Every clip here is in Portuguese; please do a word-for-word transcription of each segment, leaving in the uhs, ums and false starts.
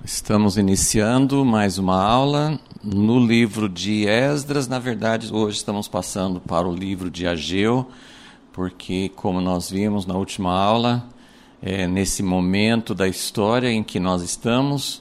Estamos iniciando mais uma aula no livro de Esdras. Na verdade, hoje estamos passando para o livro de Ageu, porque, como nós vimos na última aula, é, nesse momento da história em que nós estamos,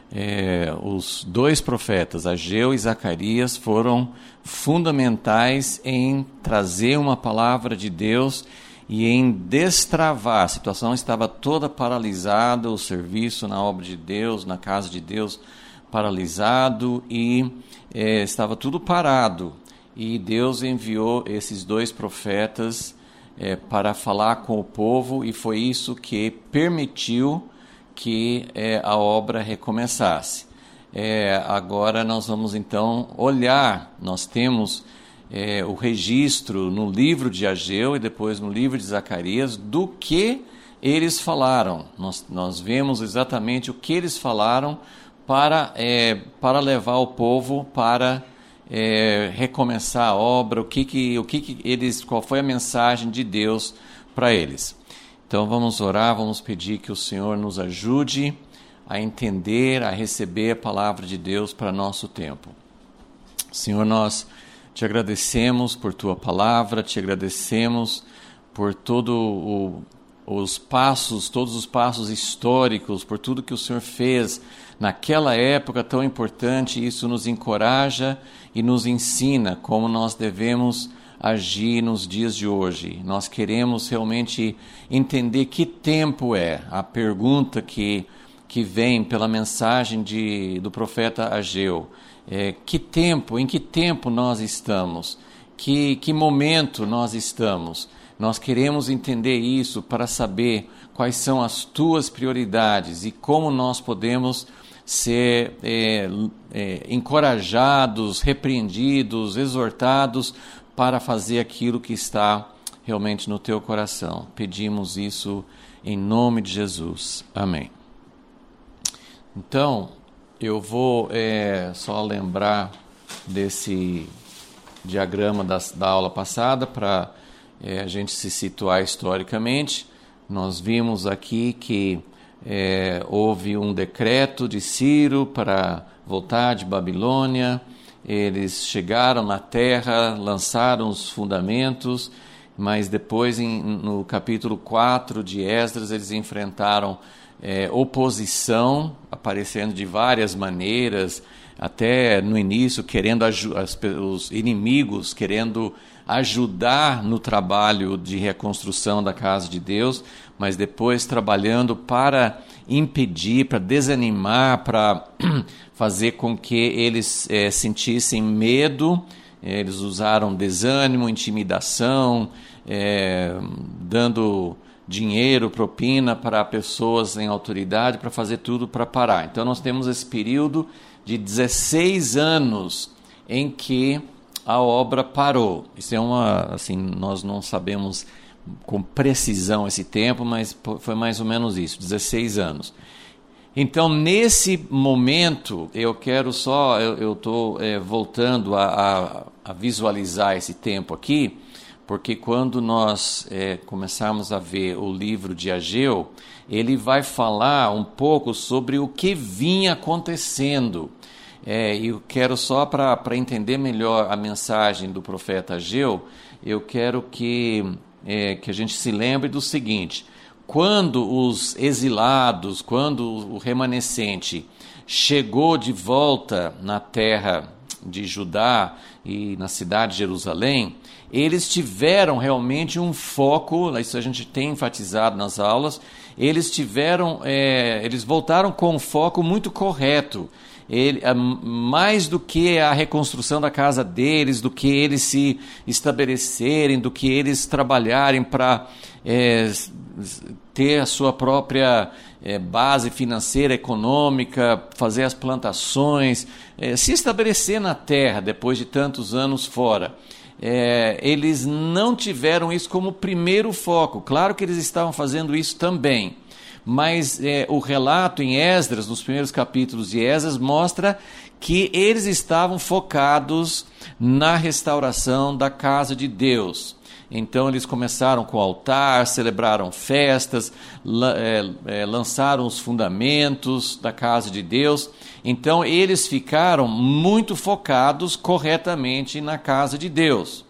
é, os dois profetas, Ageu e Zacarias, foram fundamentais em trazer uma palavra de Deus e em destravar. A situação estava toda paralisada, o serviço na obra de Deus, na casa de Deus, paralisado, e é, estava tudo parado. E Deus enviou esses dois profetas é, para falar com o povo, e foi isso que permitiu que é, a obra recomeçasse. É, agora nós vamos então olhar, nós temos É, o registro no livro de Ageu e depois no livro de Zacarias do que eles falaram. Nós, nós vemos exatamente o que eles falaram para, é, para levar o povo para é, recomeçar a obra, o que que, o que que eles, qual foi a mensagem de Deus para eles. Então vamos orar, vamos pedir que o Senhor nos ajude a entender, a receber a palavra de Deus para nosso tempo. Senhor, nós te agradecemos por tua palavra, te agradecemos por todos os passos, todos os passos históricos, por tudo que o Senhor fez naquela época tão importante. Isso nos encoraja e nos ensina como nós devemos agir nos dias de hoje. Nós queremos realmente entender que tempo é. A pergunta que, que vem pela mensagem de, do profeta Ageu. É, que tempo, em que tempo nós estamos? Que, que momento nós estamos? Nós queremos entender isso para saber quais são as tuas prioridades e como nós podemos ser é, é, encorajados, repreendidos, exortados para fazer aquilo que está realmente no teu coração. Pedimos isso em nome de Jesus. Amém. Então, eu vou é, só lembrar desse diagrama da, da aula passada para é, a gente se situar historicamente. Nós vimos aqui que é, houve um decreto de Ciro para voltar de Babilônia. Eles chegaram na terra, lançaram os fundamentos, mas depois em, no capítulo quatro de Esdras eles enfrentaram É, oposição, aparecendo de várias maneiras, até no início querendo as, os inimigos querendo ajudar no trabalho de reconstrução da casa de Deus, mas depois trabalhando para impedir, para desanimar, para fazer com que eles é, sentissem medo. Eles usaram desânimo, intimidação, é, dando dinheiro, propina para pessoas em autoridade, para fazer tudo para parar. Então nós temos esse período de dezesseis anos em que a obra parou. Isso é uma, assim, nós não sabemos com precisão esse tempo, mas foi mais ou menos isso, dezesseis anos. Então nesse momento eu quero só, eu estou é, voltando a, a, a visualizar esse tempo aqui, porque quando nós é, começarmos a ver o livro de Ageu, ele vai falar um pouco sobre o que vinha acontecendo. É, eu quero só para entender melhor a mensagem do profeta Ageu, eu quero que, é, que a gente se lembre do seguinte: quando os exilados, quando o remanescente chegou de volta na terra de Judá e na cidade de Jerusalém, eles tiveram realmente um foco, isso a gente tem enfatizado nas aulas, eles tiveram, é, eles voltaram com um foco muito correto. Ele, mais do que a reconstrução da casa deles, do que eles se estabelecerem, do que eles trabalharem para é, ter a sua própria é, base financeira, econômica, fazer as plantações, é, se estabelecer na terra depois de tantos anos fora. É, eles não tiveram isso como primeiro foco. Claro que eles estavam fazendo isso também, mas é, o relato em Esdras, nos primeiros capítulos de Esdras, mostra que eles estavam focados na restauração da casa de Deus. Então eles começaram com o altar, celebraram festas, lançaram os fundamentos da casa de Deus. Então eles ficaram muito focados corretamente na casa de Deus.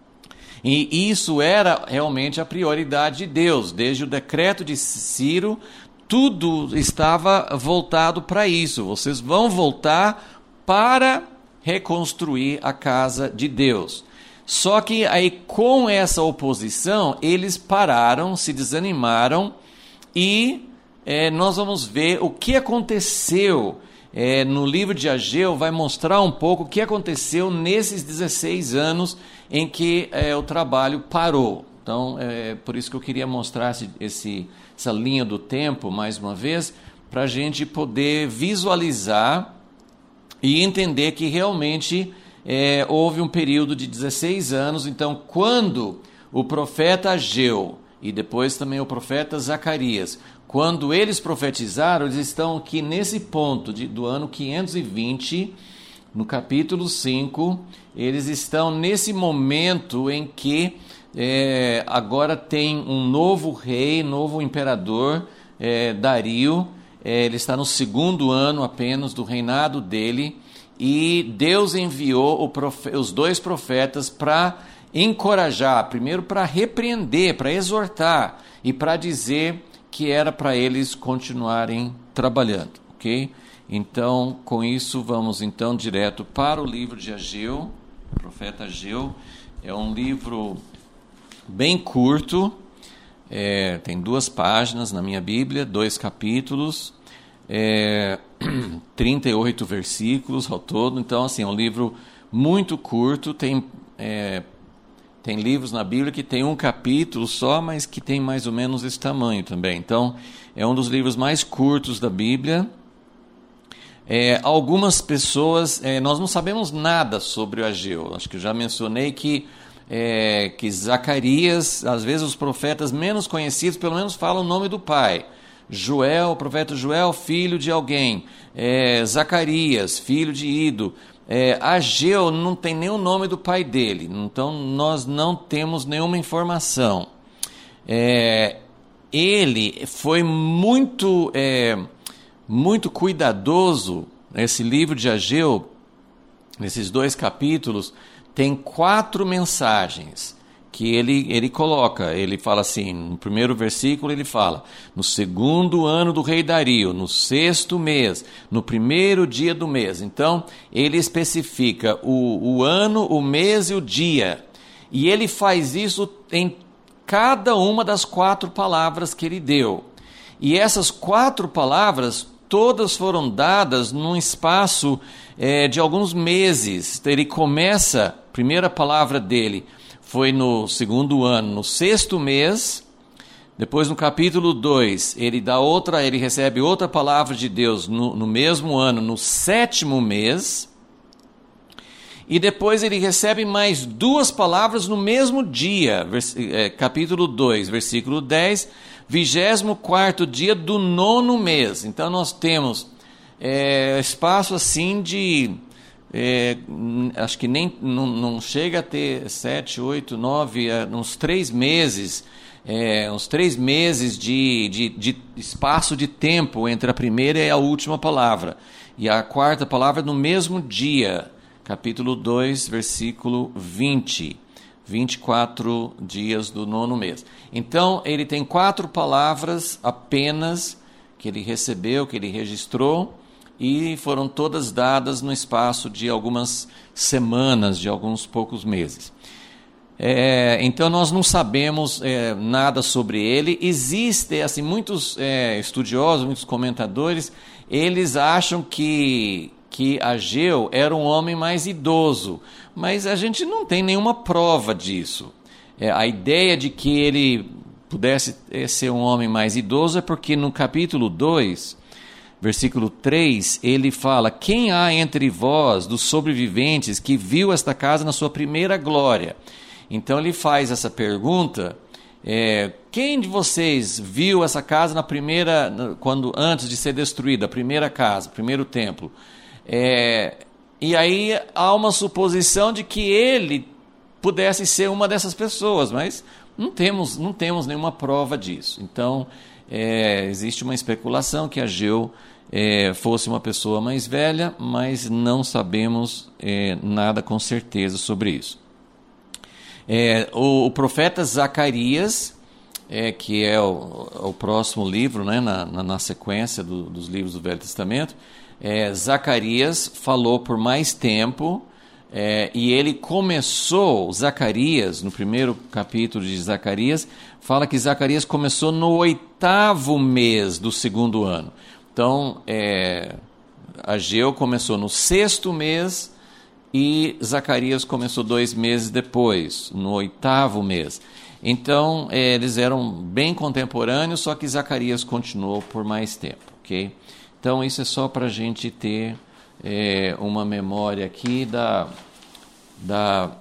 E isso era realmente a prioridade de Deus. Desde o decreto de Ciro, tudo estava voltado para isso. Vocês vão voltar para reconstruir a casa de Deus. Só que aí, com essa oposição, eles pararam, se desanimaram, e é, nós vamos ver o que aconteceu. É, no livro de Ageu vai mostrar um pouco o que aconteceu nesses dezesseis anos em que é, o trabalho parou. Então, é por isso que eu queria mostrar esse, esse, essa linha do tempo, mais uma vez, para a gente poder visualizar e entender que realmente é, houve um período de dezesseis anos. Então, quando o profeta Ageu e depois também o profeta Zacarias, quando eles profetizaram, eles estão aqui nesse ponto de, do ano quinhentos e vinte, no capítulo cinco, eles estão nesse momento em que é, agora tem um novo rei, novo imperador, é, Dario. É, ele está no segundo ano apenas do reinado dele, e Deus enviou o profe- os dois profetas para encorajar, primeiro para repreender, para exortar e para dizer que era para eles continuarem trabalhando, ok? Então, com isso, vamos então direto para o livro de Ageu, o profeta Ageu. É um livro bem curto, é, tem duas páginas na minha Bíblia, dois capítulos, é, trinta e oito versículos ao todo. Então, assim, é um livro muito curto. Tem, é, tem livros na Bíblia que tem um capítulo só, mas que tem mais ou menos esse tamanho também. Então, é um dos livros mais curtos da Bíblia. É, algumas pessoas, é, nós não sabemos nada sobre o Ageu. Acho que eu já mencionei que, é, que Zacarias, às vezes os profetas menos conhecidos, pelo menos falam o nome do pai. Joel, o profeta Joel, filho de alguém. É, Zacarias, filho de Ido. É, Ageu não tem nem o nome do pai dele. Então nós não temos nenhuma informação. É, ele foi muito... É, muito cuidadoso. Esse livro de Ageu, nesses dois capítulos, tem quatro mensagens que ele, ele coloca. Ele fala assim, no primeiro versículo ele fala: no segundo ano do rei Dario, no sexto mês, no primeiro dia do mês. Então, ele especifica o, o ano, o mês e o dia. E ele faz isso em cada uma das quatro palavras que ele deu. E essas quatro palavras todas foram dadas num espaço é, de alguns meses. Ele começa, a primeira palavra dele foi no segundo ano, no sexto mês. Depois, no capítulo dois, ele dá outra, ele recebe outra palavra de Deus no, no mesmo ano, no sétimo mês. E depois ele recebe mais duas palavras no mesmo dia, vers, é, capítulo dois, versículo dez, vigésimo quarto dia do nono mês. Então nós temos é, espaço assim de, é, acho que nem, não, não chega a ter sete, oito, nove, é, uns três meses, é, uns três meses de, de, de espaço de tempo entre a primeira e a última palavra. E a quarta palavra no mesmo dia, capítulo dois, versículo vinte. vinte e quatro dias do nono mês. Então, ele tem quatro palavras apenas que ele recebeu, que ele registrou, e foram todas dadas no espaço de algumas semanas, de alguns poucos meses. É, então, nós não sabemos é, nada sobre ele. Existem assim, muitos é, estudiosos, muitos comentadores, eles acham que... que Ageu era um homem mais idoso, mas a gente não tem nenhuma prova disso. É, a ideia de que ele pudesse ser um homem mais idoso é porque no capítulo dois, versículo três, ele fala: quem há entre vós, dos sobreviventes, que viu esta casa na sua primeira glória? Então ele faz essa pergunta, é, quem de vocês viu essa casa na primeira, quando, antes de ser destruída, a primeira casa, o primeiro templo? É, e aí há uma suposição de que ele pudesse ser uma dessas pessoas, mas não temos, não temos nenhuma prova disso. Então, é, existe uma especulação que Ageu é, fosse uma pessoa mais velha, mas não sabemos é, nada com certeza sobre isso. É, o, o profeta Zacarias, é, que é o, o próximo livro, né, na, na, na sequência do, dos livros do Velho Testamento, é, Zacarias falou por mais tempo, é, e ele começou, Zacarias, no primeiro capítulo de Zacarias, fala que Zacarias começou no oitavo mês do segundo ano. Então, é, Ageu começou no sexto mês, e Zacarias começou dois meses depois, no oitavo mês. Então, é, eles eram bem contemporâneos, só que Zacarias continuou por mais tempo, ok? Então, isso é só para a gente ter é, uma memória aqui da, da,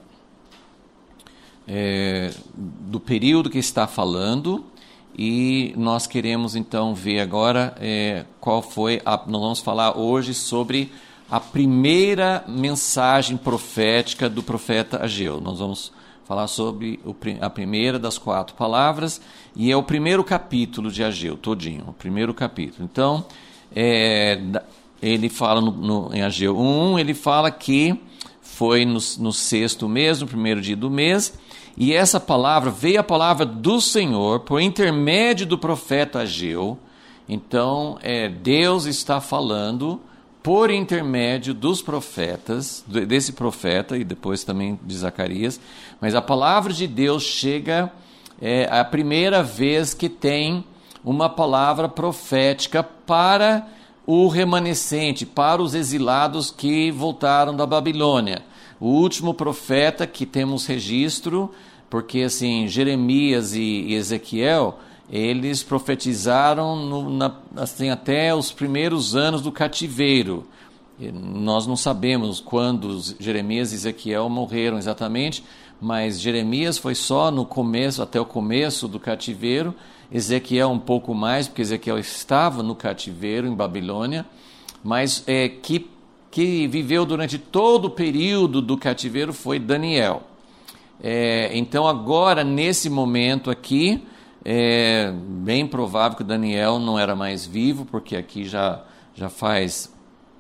é, do período que está falando, e nós queremos, então, ver agora é, qual foi, a, nós vamos falar hoje sobre a primeira mensagem profética do profeta Ageu. Nós vamos falar sobre o, a primeira das quatro palavras, e é o primeiro capítulo de Ageu, todinho, o primeiro capítulo. Então, é, ele fala no, no, em Ageu um, ele fala que foi no, no sexto mês, no primeiro dia do mês, e essa palavra, veio a palavra do Senhor por intermédio do profeta Ageu. Então, é, Deus está falando por intermédio dos profetas, desse profeta e depois também de Zacarias, mas a palavra de Deus chega é, a primeira vez que tem uma palavra profética para o remanescente, para os exilados que voltaram da Babilônia. O último profeta que temos registro, porque assim, Jeremias e Ezequiel, eles profetizaram no, na, assim, até os primeiros anos do cativeiro. E nós não sabemos quando Jeremias e Ezequiel morreram exatamente, mas Jeremias foi só no começo, até o começo do cativeiro, Ezequiel um pouco mais, porque Ezequiel estava no cativeiro em Babilônia, mas é, que, que viveu durante todo o período do cativeiro foi Daniel. É, então agora, nesse momento aqui, é bem provável que Daniel não era mais vivo, porque aqui já, já faz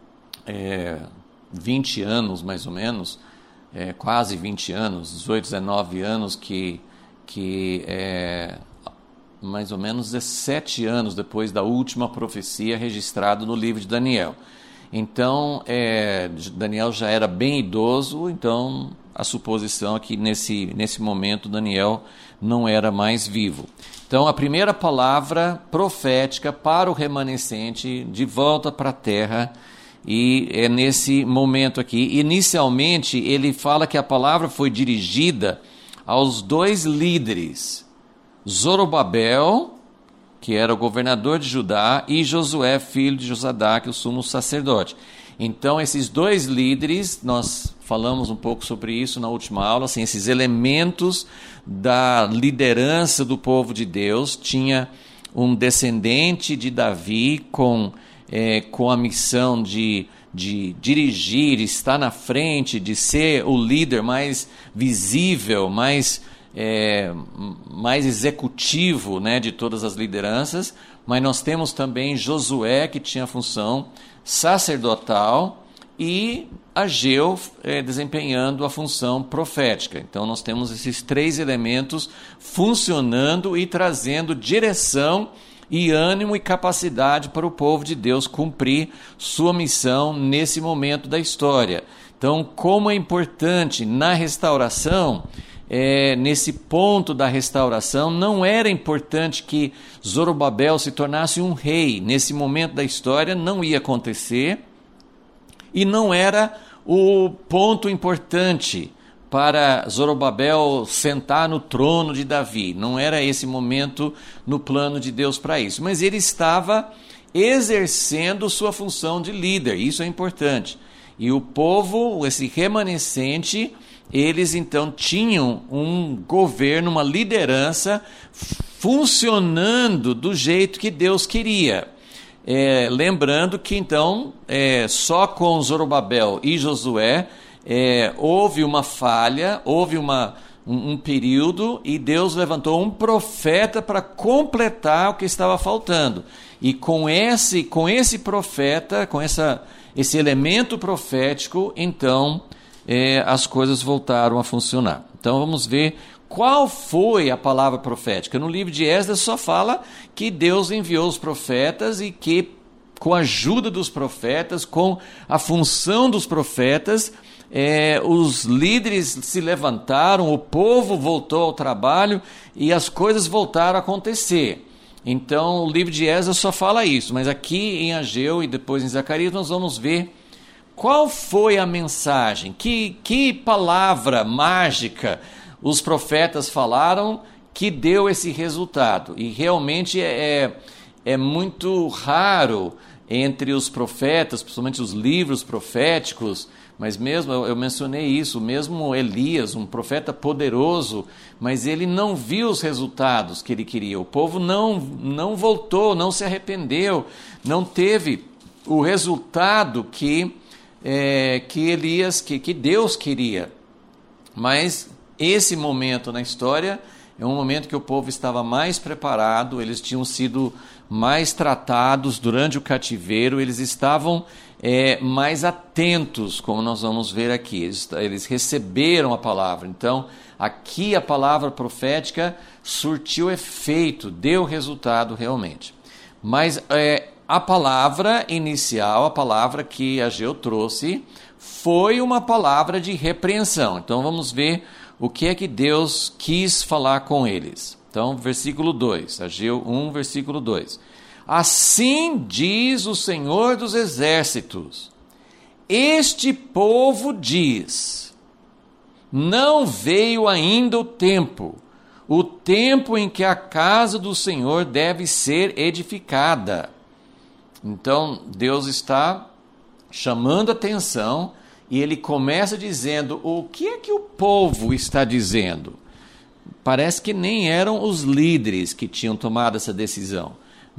é, vinte anos, mais ou menos, é, quase vinte anos, dezoito, dezenove anos, que, que é, mais ou menos dezessete anos depois da última profecia registrada no livro de Daniel. Então, é, Daniel já era bem idoso, então a suposição é que nesse, nesse momento Daniel não era mais vivo. Então, a primeira palavra profética para o remanescente de volta para a terra, e é nesse momento aqui. Inicialmente, ele fala que a palavra foi dirigida aos dois líderes, Zorobabel, que era o governador de Judá, e Josué, filho de Josadaque, o sumo sacerdote. Então, esses dois líderes, nós falamos um pouco sobre isso na última aula, assim, esses elementos da liderança do povo de Deus. Tinha um descendente de Davi com, é, com a missão de, de dirigir, estar na frente, de ser o líder mais visível, mais, é, mais executivo, né, de todas as lideranças. Mas nós temos também Josué, que tinha a função sacerdotal, e Ageu é, desempenhando a função profética. Então nós temos esses três elementos funcionando e trazendo direção e ânimo e capacidade para o povo de Deus cumprir sua missão nesse momento da história. Então, como é importante na restauração, é, nesse ponto da restauração, não era importante que Zorobabel se tornasse um rei. Nesse momento da história não ia acontecer, e não era o ponto importante para Zorobabel sentar no trono de Davi. Não era esse momento no plano de Deus para isso. Mas ele estava exercendo sua função de líder, isso é importante. E o povo, esse remanescente, eles então tinham um governo, uma liderança funcionando do jeito que Deus queria. É, lembrando que então, é, só com Zorobabel e Josué, é, houve uma falha, houve uma, um, um período, e Deus levantou um profeta para completar o que estava faltando. E com esse, com esse profeta, com essa, esse elemento profético, então é, as coisas voltaram a funcionar. Então vamos ver qual foi a palavra profética. No livro de Esdras só fala que Deus enviou os profetas e que, com a ajuda dos profetas, com a função dos profetas, é, os líderes se levantaram, o povo voltou ao trabalho e as coisas voltaram a acontecer. Então o livro de Esdras só fala isso, mas aqui em Ageu e depois em Zacarias nós vamos ver qual foi a mensagem, que, que palavra mágica os profetas falaram que deu esse resultado. E realmente é, é muito raro entre os profetas, principalmente os livros proféticos, mas mesmo, eu, eu mencionei isso, mesmo Elias, um profeta poderoso, mas ele não viu os resultados que ele queria. O povo não, não voltou, não se arrependeu, não teve o resultado que, é, que Elias, que, que Deus queria. Mas esse momento na história é um momento que o povo estava mais preparado, eles tinham sido mais tratados durante o cativeiro, eles estavam é, mais atentos, como nós vamos ver aqui, eles, eles receberam a palavra. Então, aqui a palavra profética surtiu efeito, deu resultado realmente. Mas é, a palavra inicial, a palavra que Ageu trouxe, foi uma palavra de repreensão. Então, vamos ver o que é que Deus quis falar com eles. Então, versículo dois, Ageu um, versículo dois. Assim diz o Senhor dos Exércitos, este povo diz, não veio ainda o tempo, o tempo em que a casa do Senhor deve ser edificada. Então, Deus está chamando atenção e ele começa dizendo, o que é que o povo está dizendo? Parece que nem eram os líderes que tinham tomado essa decisão.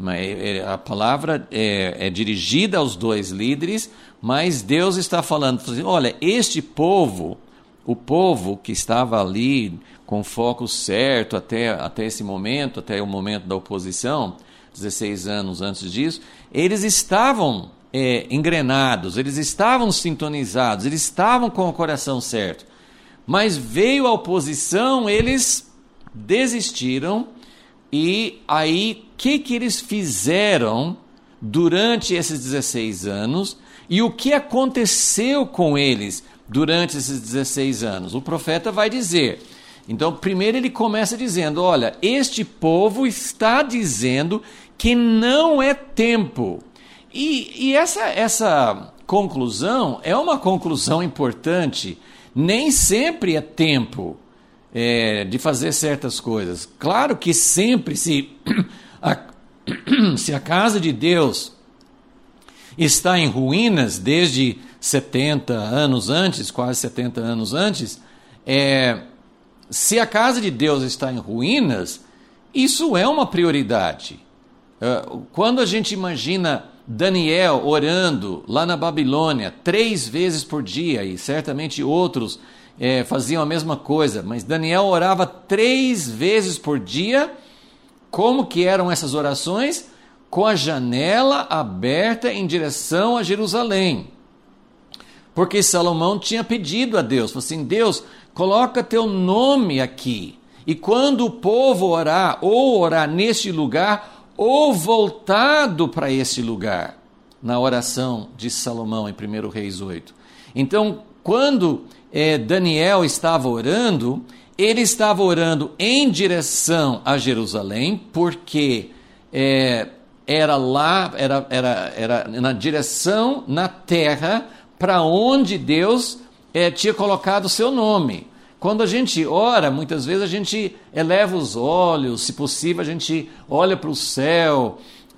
A palavra é, é dirigida aos dois líderes, mas Deus está falando, olha, este povo, o povo que estava ali com o foco certo até, até esse momento, até o momento da oposição, dezesseis anos antes disso, eles estavam é, engrenados, eles estavam sintonizados, eles estavam com o coração certo. Mas veio a oposição, eles desistiram, e aí o que, que eles fizeram durante esses dezesseis anos e o que aconteceu com eles durante esses dezesseis anos? O profeta vai dizer. Então, primeiro ele começa dizendo, olha, este povo está dizendo que não é tempo. E, e essa, essa conclusão é uma conclusão importante. Nem sempre é tempo é, de fazer certas coisas. Claro que sempre, se a, se a casa de Deus está em ruínas desde setenta anos antes, quase setenta anos antes, é, se a casa de Deus está em ruínas, isso é uma prioridade. Quando a gente imagina Daniel orando lá na Babilônia três vezes por dia, e certamente outros é, faziam a mesma coisa, mas Daniel orava três vezes por dia. Como que eram essas orações? Com a janela aberta em direção a Jerusalém. Porque Salomão tinha pedido a Deus, falou assim, Deus, coloca teu nome aqui, e quando o povo orar, ou orar neste lugar, ou voltado para esse lugar, na oração de Salomão em primeiro Reis oito. Então, quando é, Daniel estava orando, ele estava orando em direção a Jerusalém, porque é, era lá, era, era, era na direção, na terra, para onde Deus é, tinha colocado o seu nome. Quando a gente ora, muitas vezes a gente eleva os olhos, se possível a gente olha para o céu,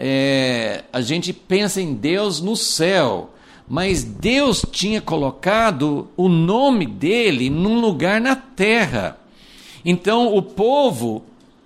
é, a gente pensa em Deus no céu, mas Deus tinha colocado o nome dele num lugar na terra. Então o povo,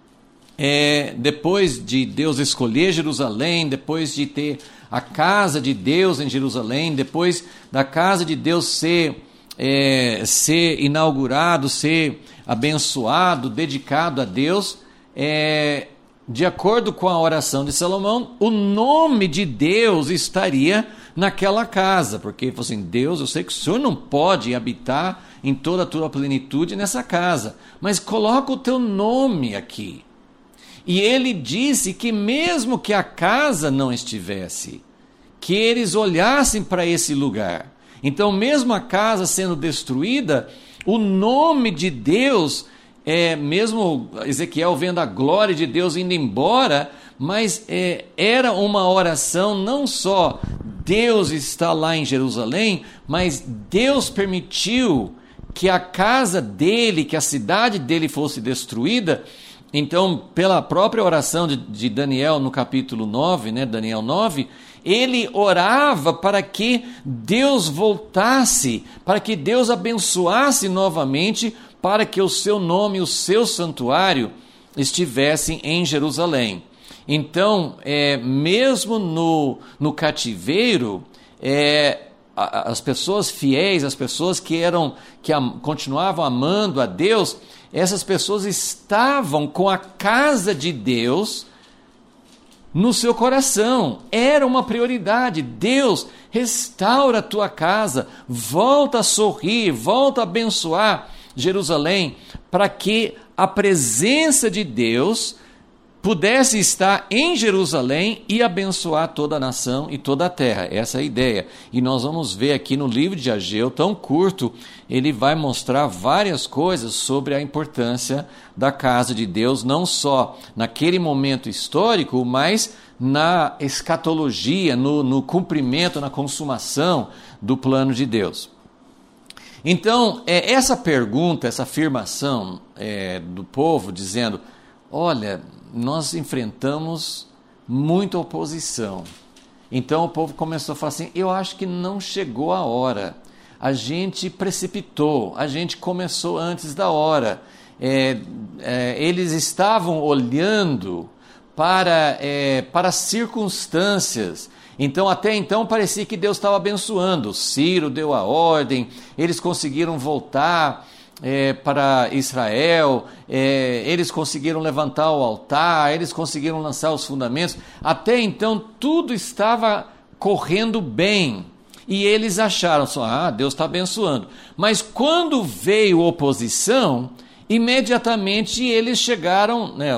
é, depois de Deus escolher Jerusalém, depois de ter a casa de Deus em Jerusalém, depois da casa de Deus ser é, ser inaugurado, ser abençoado, dedicado a Deus, é, de acordo com a oração de Salomão, o nome de Deus estaria naquela casa, porque ele falou assim: Deus, eu sei que o Senhor não pode habitar em toda a tua plenitude nessa casa, mas coloca o teu nome aqui. E ele disse que mesmo que a casa não estivesse, que eles olhassem para esse lugar. Então, mesmo a casa sendo destruída, o nome de Deus, é, mesmo Ezequiel vendo a glória de Deus indo embora, mas é, era uma oração não só Deus está lá em Jerusalém, mas Deus permitiu que a casa dele, que a cidade dele fosse destruída. Então, pela própria oração de, de Daniel no capítulo nove, né, Daniel nove, ele orava para que Deus voltasse, para que Deus abençoasse novamente, para que o seu nome, o seu santuário estivessem em Jerusalém. Então, é, mesmo no, no cativeiro, é, as pessoas fiéis, as pessoas que eram que am, continuavam amando a Deus, essas pessoas estavam com a casa de Deus no seu coração. Era uma prioridade. Deus, restaura a tua casa, volta a sorrir, volta a abençoar Jerusalém, para que a presença de Deus pudesse estar em Jerusalém e abençoar toda a nação e toda a terra. Essa é a ideia. E nós vamos ver aqui no livro de Ageu, tão curto, ele vai mostrar várias coisas sobre a importância da casa de Deus, não só naquele momento histórico, mas na escatologia, no, no cumprimento, na consumação do plano de Deus. Então, é, essa pergunta, essa afirmação é, do povo, dizendo: olha, nós enfrentamos muita oposição. Então o povo começou a falar assim: eu acho que não chegou a hora, a gente precipitou, a gente começou antes da hora. É, é, eles estavam olhando para, é, para as circunstâncias. Então, até então, parecia que Deus estava abençoando. Ciro deu a ordem, eles conseguiram voltar É, para Israel, é, eles conseguiram levantar o altar, eles conseguiram lançar os fundamentos. Até então tudo estava correndo bem e eles acharam só: ah, Deus está abençoando. Mas quando veio oposição, imediatamente eles chegaram, né,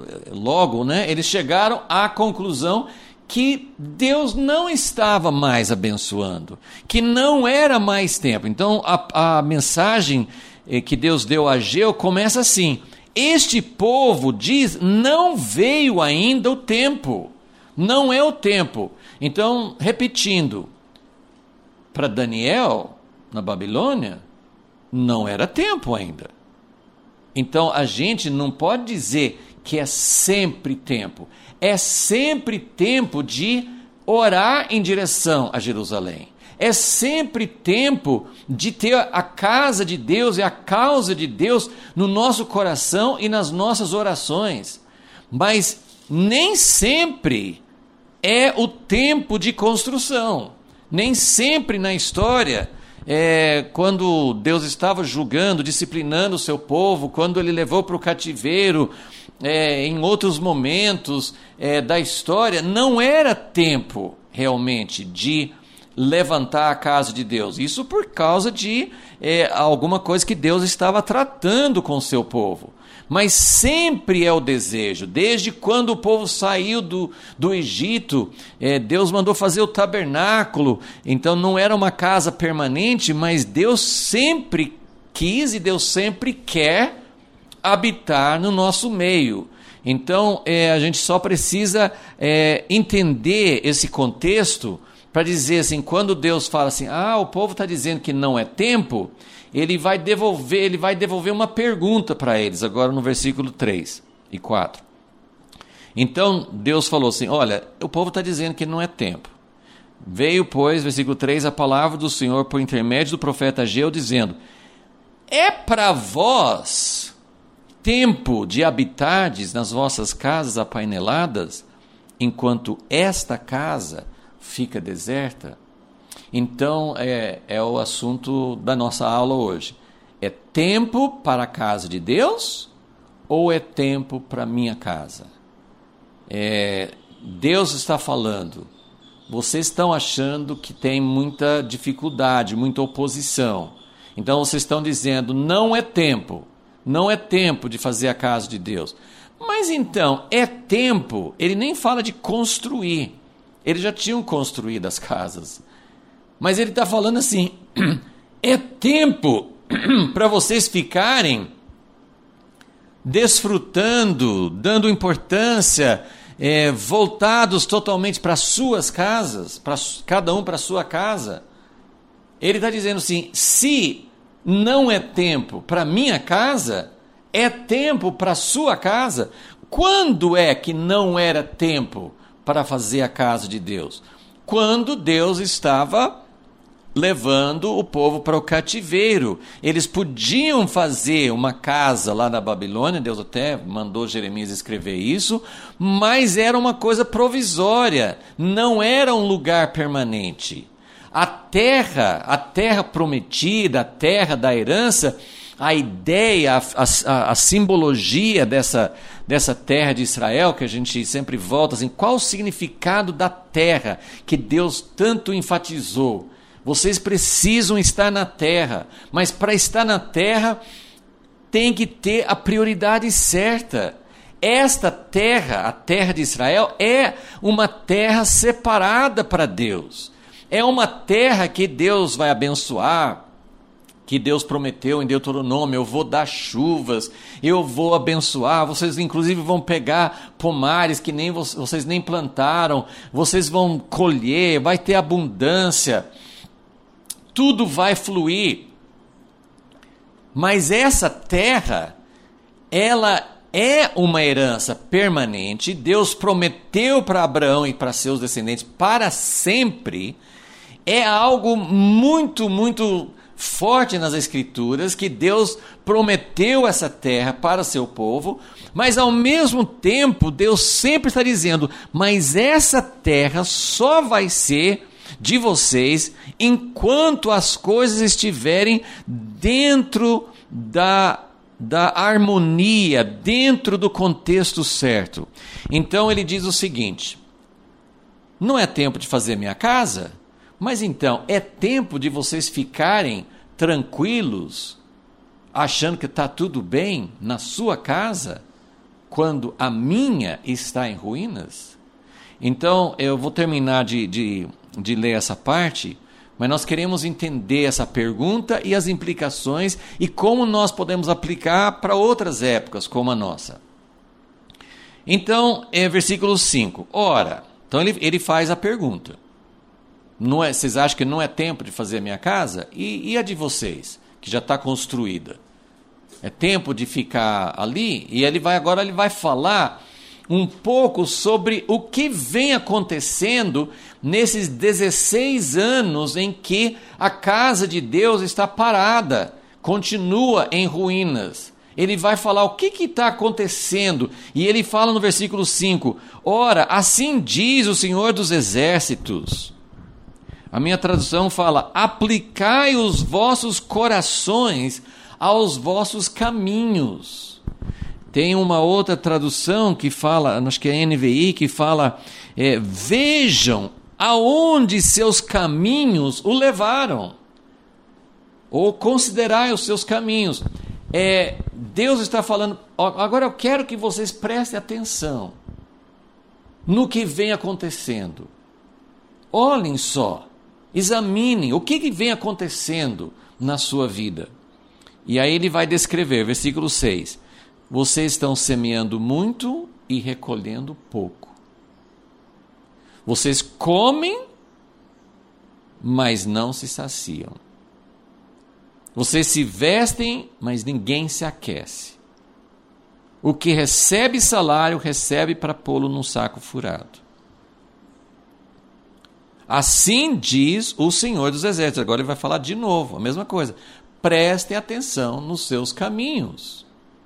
logo, né, eles chegaram à conclusão que Deus não estava mais abençoando, que não era mais tempo. Então a, a mensagem que Deus deu a Ageu começa assim: este povo diz, não veio ainda o tempo, não é o tempo. Então, repetindo, para Daniel, na Babilônia, não era tempo ainda. Então, a gente não pode dizer que é sempre tempo, é sempre tempo de orar em direção a Jerusalém. É sempre tempo de ter a casa de Deus e a causa de Deus no nosso coração e nas nossas orações. Mas nem sempre é o tempo de construção. Nem sempre na história, é, quando Deus estava julgando, disciplinando o seu povo, quando ele levou para o cativeiro, é, em outros momentos é, da história, não era tempo realmente de levantar a casa de Deus. Isso por causa de é, alguma coisa que Deus estava tratando com o seu povo. Mas sempre é o desejo. Desde quando o povo saiu do, do Egito, é, Deus mandou fazer o tabernáculo. Então não era uma casa permanente, mas Deus sempre quis e Deus sempre quer habitar no nosso meio. Então é, a gente só precisa é, entender esse contexto para dizer assim, quando Deus fala assim: ah, o povo está dizendo que não é tempo, ele vai devolver, ele vai devolver uma pergunta para eles, agora no versículo três e quatro. Então Deus falou assim: olha, o povo está dizendo que não é tempo. Veio, pois, versículo três, a palavra do Senhor por intermédio do profeta Ageu, dizendo: é para vós tempo de habitardes nas vossas casas apaineladas, enquanto esta casa fica deserta? Então, é, é o assunto da nossa aula hoje. É tempo para a casa de Deus ou é tempo para a minha casa? É, Deus está falando, vocês estão achando que tem muita dificuldade, muita oposição. Então vocês estão dizendo, não é tempo, não é tempo de fazer a casa de Deus. Mas então, é tempo, ele nem fala de construir, eles já tinham construído as casas. Mas ele está falando assim, é tempo para vocês ficarem desfrutando, dando importância, é, voltados totalmente para suas casas, para cada um para a sua casa. Ele está dizendo assim, se não é tempo para minha casa, é tempo para a sua casa. Quando é que não era tempo para fazer a casa de Deus? Quando Deus estava levando o povo para o cativeiro. Eles podiam fazer uma casa lá na Babilônia, Deus até mandou Jeremias escrever isso, mas era uma coisa provisória, não era um lugar permanente. A terra, a terra prometida, a terra da herança, a ideia, a, a, a simbologia dessa, dessa terra de Israel, que a gente sempre volta, assim, qual o significado da terra que Deus tanto enfatizou? Vocês precisam estar na terra, mas para estar na terra tem que ter a prioridade certa. Esta terra, a terra de Israel, é uma terra separada para Deus. É uma terra que Deus vai abençoar, que Deus prometeu em Deuteronômio, eu vou dar chuvas, eu vou abençoar, vocês inclusive vão pegar pomares que nem vocês nem plantaram, vocês vão colher, vai ter abundância. Tudo vai fluir, mas essa terra, ela é uma herança permanente, Deus prometeu para Abraão e para seus descendentes para sempre, é algo muito, muito forte nas Escrituras, que Deus prometeu essa terra para seu povo, mas ao mesmo tempo, Deus sempre está dizendo, mas essa terra só vai ser de vocês, enquanto as coisas estiverem dentro da, da harmonia, dentro do contexto certo. Então ele diz o seguinte, não é tempo de fazer minha casa, mas então é tempo de vocês ficarem tranquilos, achando que está tudo bem na sua casa, quando a minha está em ruínas? Então eu vou terminar de... de de ler essa parte, mas nós queremos entender essa pergunta e as implicações e como nós podemos aplicar para outras épocas como a nossa. Então, é versículo cinco. Ora, então ele, ele faz a pergunta. Não é, vocês acham que não é tempo de fazer a minha casa? E, e a de vocês, que já está construída? É tempo de ficar ali? E ele vai agora ele vai falar um pouco sobre o que vem acontecendo nesses dezesseis anos em que a casa de Deus está parada, continua em ruínas. Ele vai falar o que está acontecendo, e ele fala no versículo cinco, ora, assim diz o Senhor dos Exércitos. A minha tradução fala, aplicai os vossos corações aos vossos caminhos. Tem uma outra tradução que fala, acho que é a N V I, que fala, é, vejam aonde seus caminhos o levaram, ou considerai os seus caminhos. É, Deus está falando, agora eu quero que vocês prestem atenção no que vem acontecendo. Olhem só, examinem o que, que vem acontecendo na sua vida. E aí ele vai descrever, versículo seis, vocês estão semeando muito e recolhendo pouco. Vocês comem, mas não se saciam. Vocês se vestem, mas ninguém se aquece. O que recebe salário, recebe para pô-lo num saco furado. Assim diz o Senhor dos Exércitos. Agora ele vai falar de novo, a mesma coisa. Prestem atenção nos seus caminhos.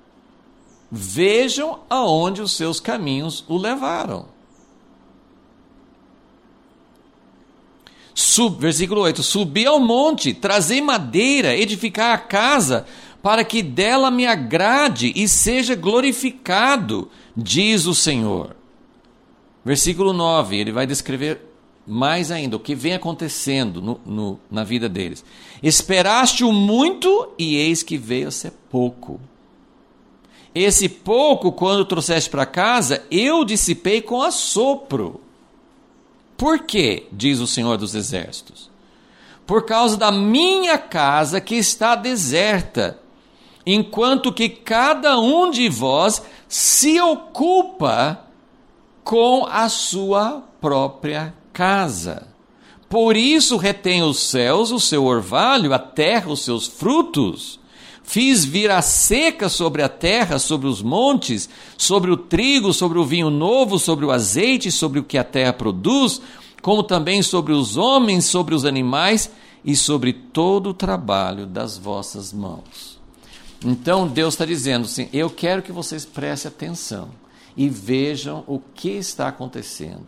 Vejam aonde os seus caminhos o levaram. Sub, versículo oito, subi ao monte, trazei madeira, edificar a casa, para que dela me agrade e seja glorificado, diz o Senhor. Versículo nove, ele vai descrever mais ainda o que vem acontecendo no, no, na vida deles. Esperaste o muito e eis que veio a ser pouco. Esse pouco, quando trouxeste para casa, eu dissipei com assopro. Por quê? Diz o Senhor dos Exércitos. Por causa da minha casa que está deserta, enquanto que cada um de vós se ocupa com a sua própria casa. Por isso retém os céus o seu orvalho, a terra os seus frutos. Fiz vir a seca sobre a terra, sobre os montes, sobre o trigo, sobre o vinho novo, sobre o azeite, sobre o que a terra produz, como também sobre os homens, sobre os animais e sobre todo o trabalho das vossas mãos. Então Deus está dizendo assim, eu quero que vocês prestem atenção e vejam o que está acontecendo.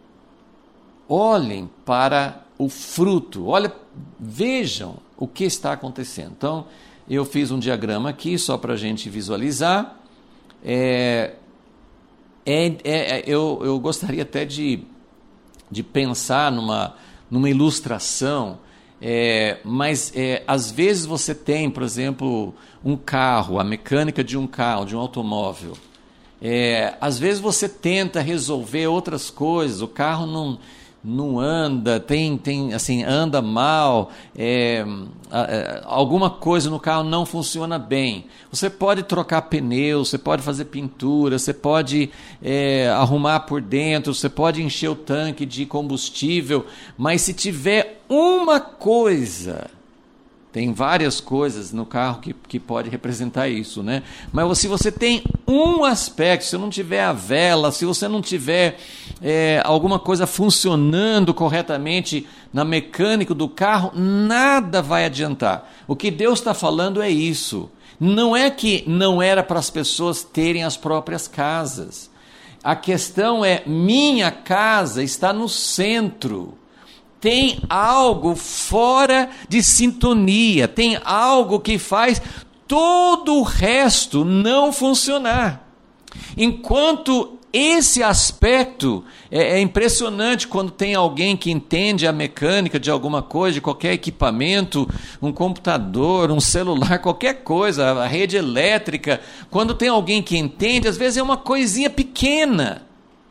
Olhem para o fruto, olha, vejam o que está acontecendo. Então, eu fiz um diagrama aqui, só para a gente visualizar. É, é, é, eu, eu gostaria até de, de pensar numa, numa ilustração, é, mas é, às vezes você tem, por exemplo, um carro, a mecânica de um carro, de um automóvel. É, às vezes você tenta resolver outras coisas, o carro não... não anda, tem, tem, assim, anda mal, é, é, alguma coisa no carro não funciona bem. Você pode trocar pneu, você pode fazer pintura, você pode é, arrumar por dentro, você pode encher o tanque de combustível, mas se tiver uma coisa... Tem várias coisas no carro que, que pode representar isso, né? Mas se você tem um aspecto, se não tiver a vela, se você não tiver é, alguma coisa funcionando corretamente na mecânica do carro, nada vai adiantar. O que Deus está falando é isso. Não é que não era para as pessoas terem as próprias casas. A questão é, minha casa está no centro. Tem algo fora de sintonia, tem algo que faz todo o resto não funcionar. Enquanto esse aspecto é, é impressionante quando tem alguém que entende a mecânica de alguma coisa, de qualquer equipamento, um computador, um celular, qualquer coisa, a rede elétrica, quando tem alguém que entende, às vezes é uma coisinha pequena.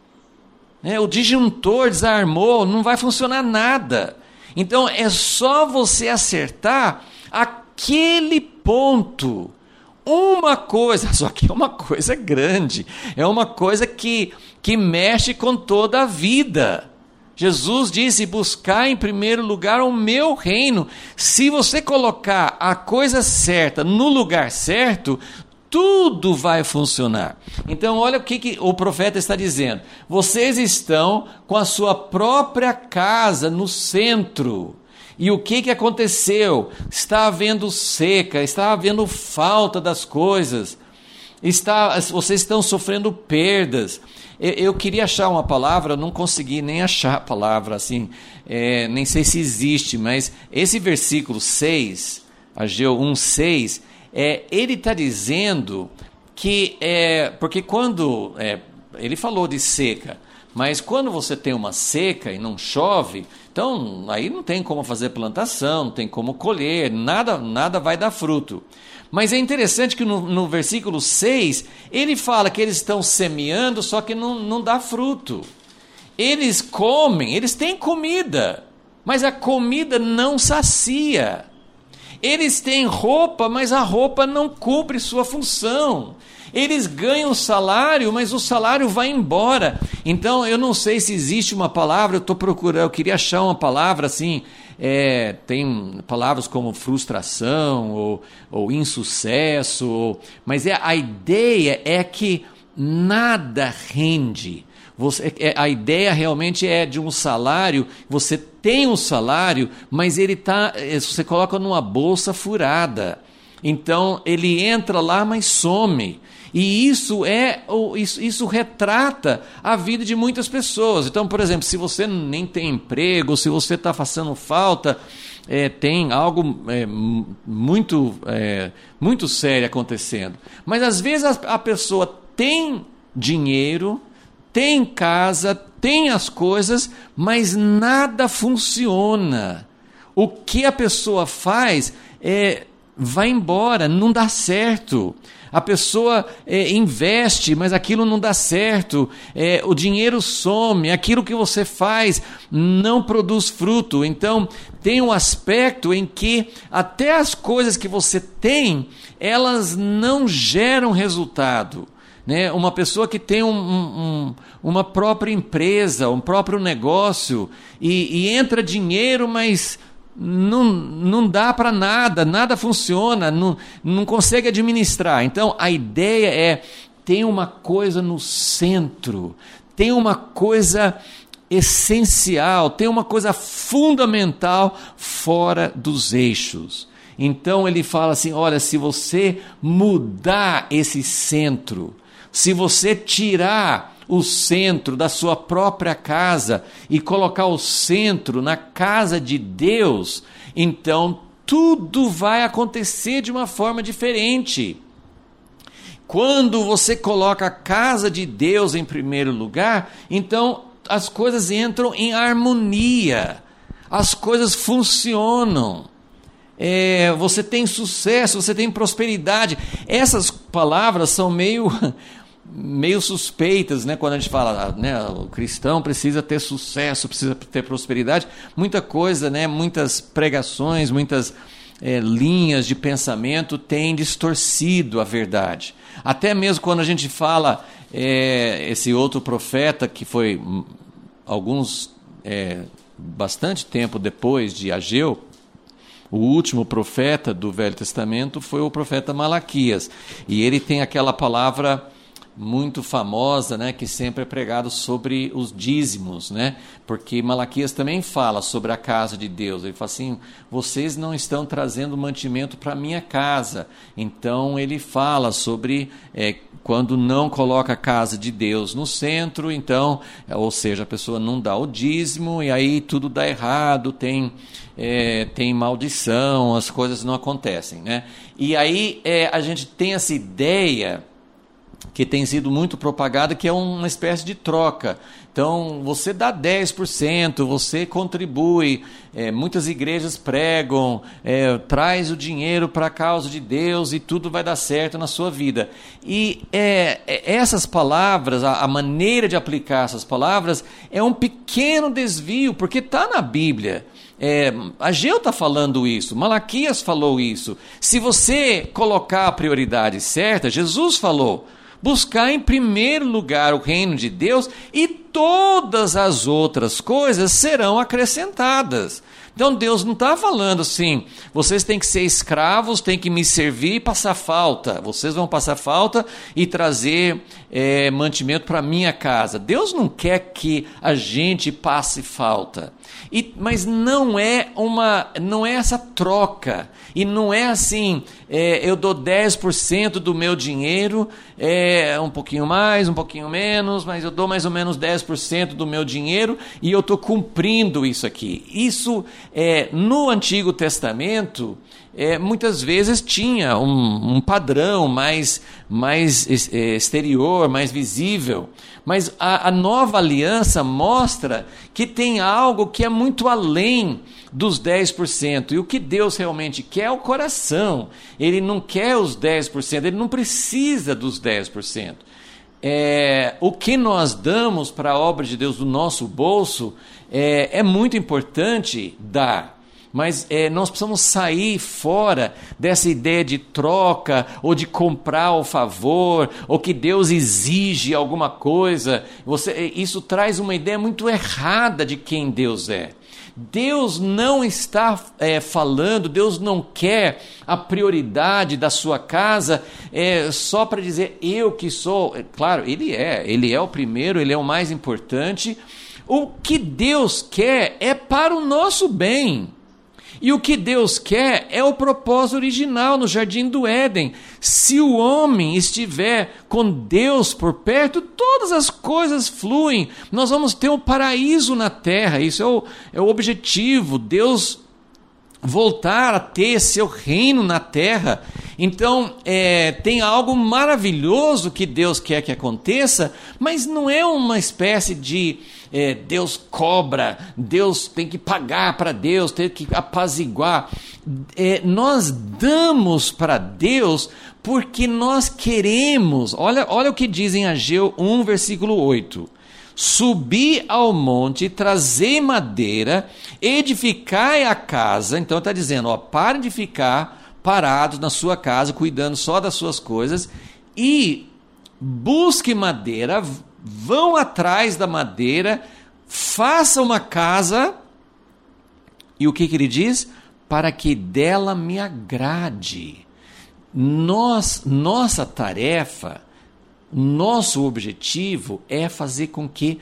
É, o disjuntor desarmou, não vai funcionar nada. Então é só você acertar aquele ponto. Uma coisa, só que é uma coisa grande, é uma coisa que, que mexe com toda a vida. Jesus disse, buscar em primeiro lugar o meu reino. Se você colocar a coisa certa no lugar certo, tudo vai funcionar. Então olha o que, que o profeta está dizendo. Vocês estão com a sua própria casa no centro. E o que, que aconteceu? Está havendo seca, está havendo falta das coisas. Está, vocês estão sofrendo perdas. Eu, eu queria achar uma palavra, não consegui nem achar a palavra assim. É, nem sei se existe, mas esse versículo seis, Ageu um, seis... É, ele está dizendo que, é, porque quando, é, ele falou de seca, mas quando você tem uma seca e não chove, então aí não tem como fazer plantação, não tem como colher, nada, nada vai dar fruto. Mas é interessante que no, no versículo seis, ele fala que eles estão semeando, só que não, não dá fruto. Eles comem, eles têm comida, mas a comida não sacia. Eles têm roupa, mas a roupa não cumpre sua função. Eles ganham salário, mas o salário vai embora. Então, eu não sei se existe uma palavra, eu estou procurando, eu queria achar uma palavra assim, é, tem palavras como frustração ou, ou insucesso, ou, mas é, a ideia é que nada rende. Você, a ideia realmente é de um salário, você tem um salário, mas ele tá, você coloca numa bolsa furada. Então ele entra lá, mas some. E isso é isso, isso retrata a vida de muitas pessoas. Então, por exemplo, se você nem tem emprego, se você está passando falta, é, tem algo é, muito, é, muito sério acontecendo. Mas às vezes a, a pessoa tem dinheiro, tem casa, tem as coisas, mas nada funciona. O que a pessoa faz é vai embora, não dá certo. A pessoa é, investe, mas aquilo não dá certo. É, o dinheiro some, aquilo que você faz não produz fruto. Então, tem um aspecto em que até as coisas que você tem, elas não geram resultado. Né? Uma pessoa que tem um, um, uma própria empresa, um próprio negócio, e, e entra dinheiro, mas não, não dá para nada, nada funciona, não, não consegue administrar. Então, a ideia é, tem uma coisa no centro, tem uma coisa essencial, tem uma coisa fundamental fora dos eixos. Então, ele fala assim, olha, se você mudar esse centro, se você tirar o centro da sua própria casa e colocar o centro na casa de Deus, então tudo vai acontecer de uma forma diferente. Quando você coloca a casa de Deus em primeiro lugar, então as coisas entram em harmonia, as coisas funcionam. É, você tem sucesso, você tem prosperidade. Essas palavras são meio... meio suspeitas, né? Quando a gente fala, né, o cristão precisa ter sucesso, precisa ter prosperidade, muita coisa, né, muitas pregações, muitas é, linhas de pensamento têm distorcido a verdade. Até mesmo quando a gente fala, é, esse outro profeta que foi alguns, é, bastante tempo depois de Ageu, o último profeta do Velho Testamento foi o profeta Malaquias, e ele tem aquela palavra muito famosa, né, que sempre é pregado sobre os dízimos, né, porque Malaquias também fala sobre a casa de Deus. Ele fala assim, vocês não estão trazendo mantimento para a minha casa. Então ele fala sobre é, quando não coloca a casa de Deus no centro, então, ou seja, a pessoa não dá o dízimo e aí tudo dá errado, tem, é, tem maldição, as coisas não acontecem, né? E aí é, a gente tem essa ideia que tem sido muito propagada, que é uma espécie de troca. Então, você dá dez por cento, você contribui, é, muitas igrejas pregam, é, traz o dinheiro para a causa de Deus e tudo vai dar certo na sua vida. E é, é, essas palavras, a, a maneira de aplicar essas palavras, é um pequeno desvio, porque está na Bíblia. É, Ageu está falando isso, Malaquias falou isso. Se você colocar a prioridade certa, Jesus falou, buscar em primeiro lugar o reino de Deus e todas as outras coisas serão acrescentadas. Então Deus não está falando assim, vocês têm que ser escravos, têm que me servir e passar falta. Vocês vão passar falta e trazer é, mantimento para a minha casa. Deus não quer que a gente passe falta. E, mas não é, uma, não é essa troca. E não é assim, é, eu dou dez por cento do meu dinheiro, é, um pouquinho mais, um pouquinho menos, mas eu dou mais ou menos dez por cento do meu dinheiro e eu estou cumprindo isso aqui. Isso, é, no Antigo Testamento, é, muitas vezes tinha um, um padrão mais, mais exterior, mais visível. Mas a, a nova aliança mostra que tem algo que é muito além dos dez por cento. E o que Deus realmente quer é o coração. Ele não quer os dez por cento, ele não precisa dos dez por cento. É, o que nós damos para a obra de Deus do nosso bolso é, é muito importante dar. Mas é, nós precisamos sair fora dessa ideia de troca ou de comprar o favor ou que Deus exige alguma coisa. Você, isso traz uma ideia muito errada de quem Deus é. Deus não está é, falando, Deus não quer a prioridade da sua casa é, só para dizer eu que sou. Claro, Ele é, Ele é o primeiro, Ele é o mais importante. O que Deus quer é para o nosso bem. E o que Deus quer é o propósito original no Jardim do Éden. Se o homem estiver com Deus por perto, todas as coisas fluem. Nós vamos ter um paraíso na terra. Isso é o, é o objetivo. Deus voltar a ter seu reino na terra. Então, é, tem algo maravilhoso que Deus quer que aconteça, mas não é uma espécie de é, Deus cobra, Deus tem que pagar para Deus, tem que apaziguar. É, nós damos para Deus porque nós queremos. Olha, olha o que diz em Ageu um, versículo oito. Subi ao monte, trazei madeira, edificai a casa. Então está dizendo, ó, parem de ficar parados na sua casa, cuidando só das suas coisas, e busque madeira, vão atrás da madeira, faça uma casa, e o que, que ele diz? Para que dela me agrade. Nós, nossa tarefa, nosso objetivo é fazer com que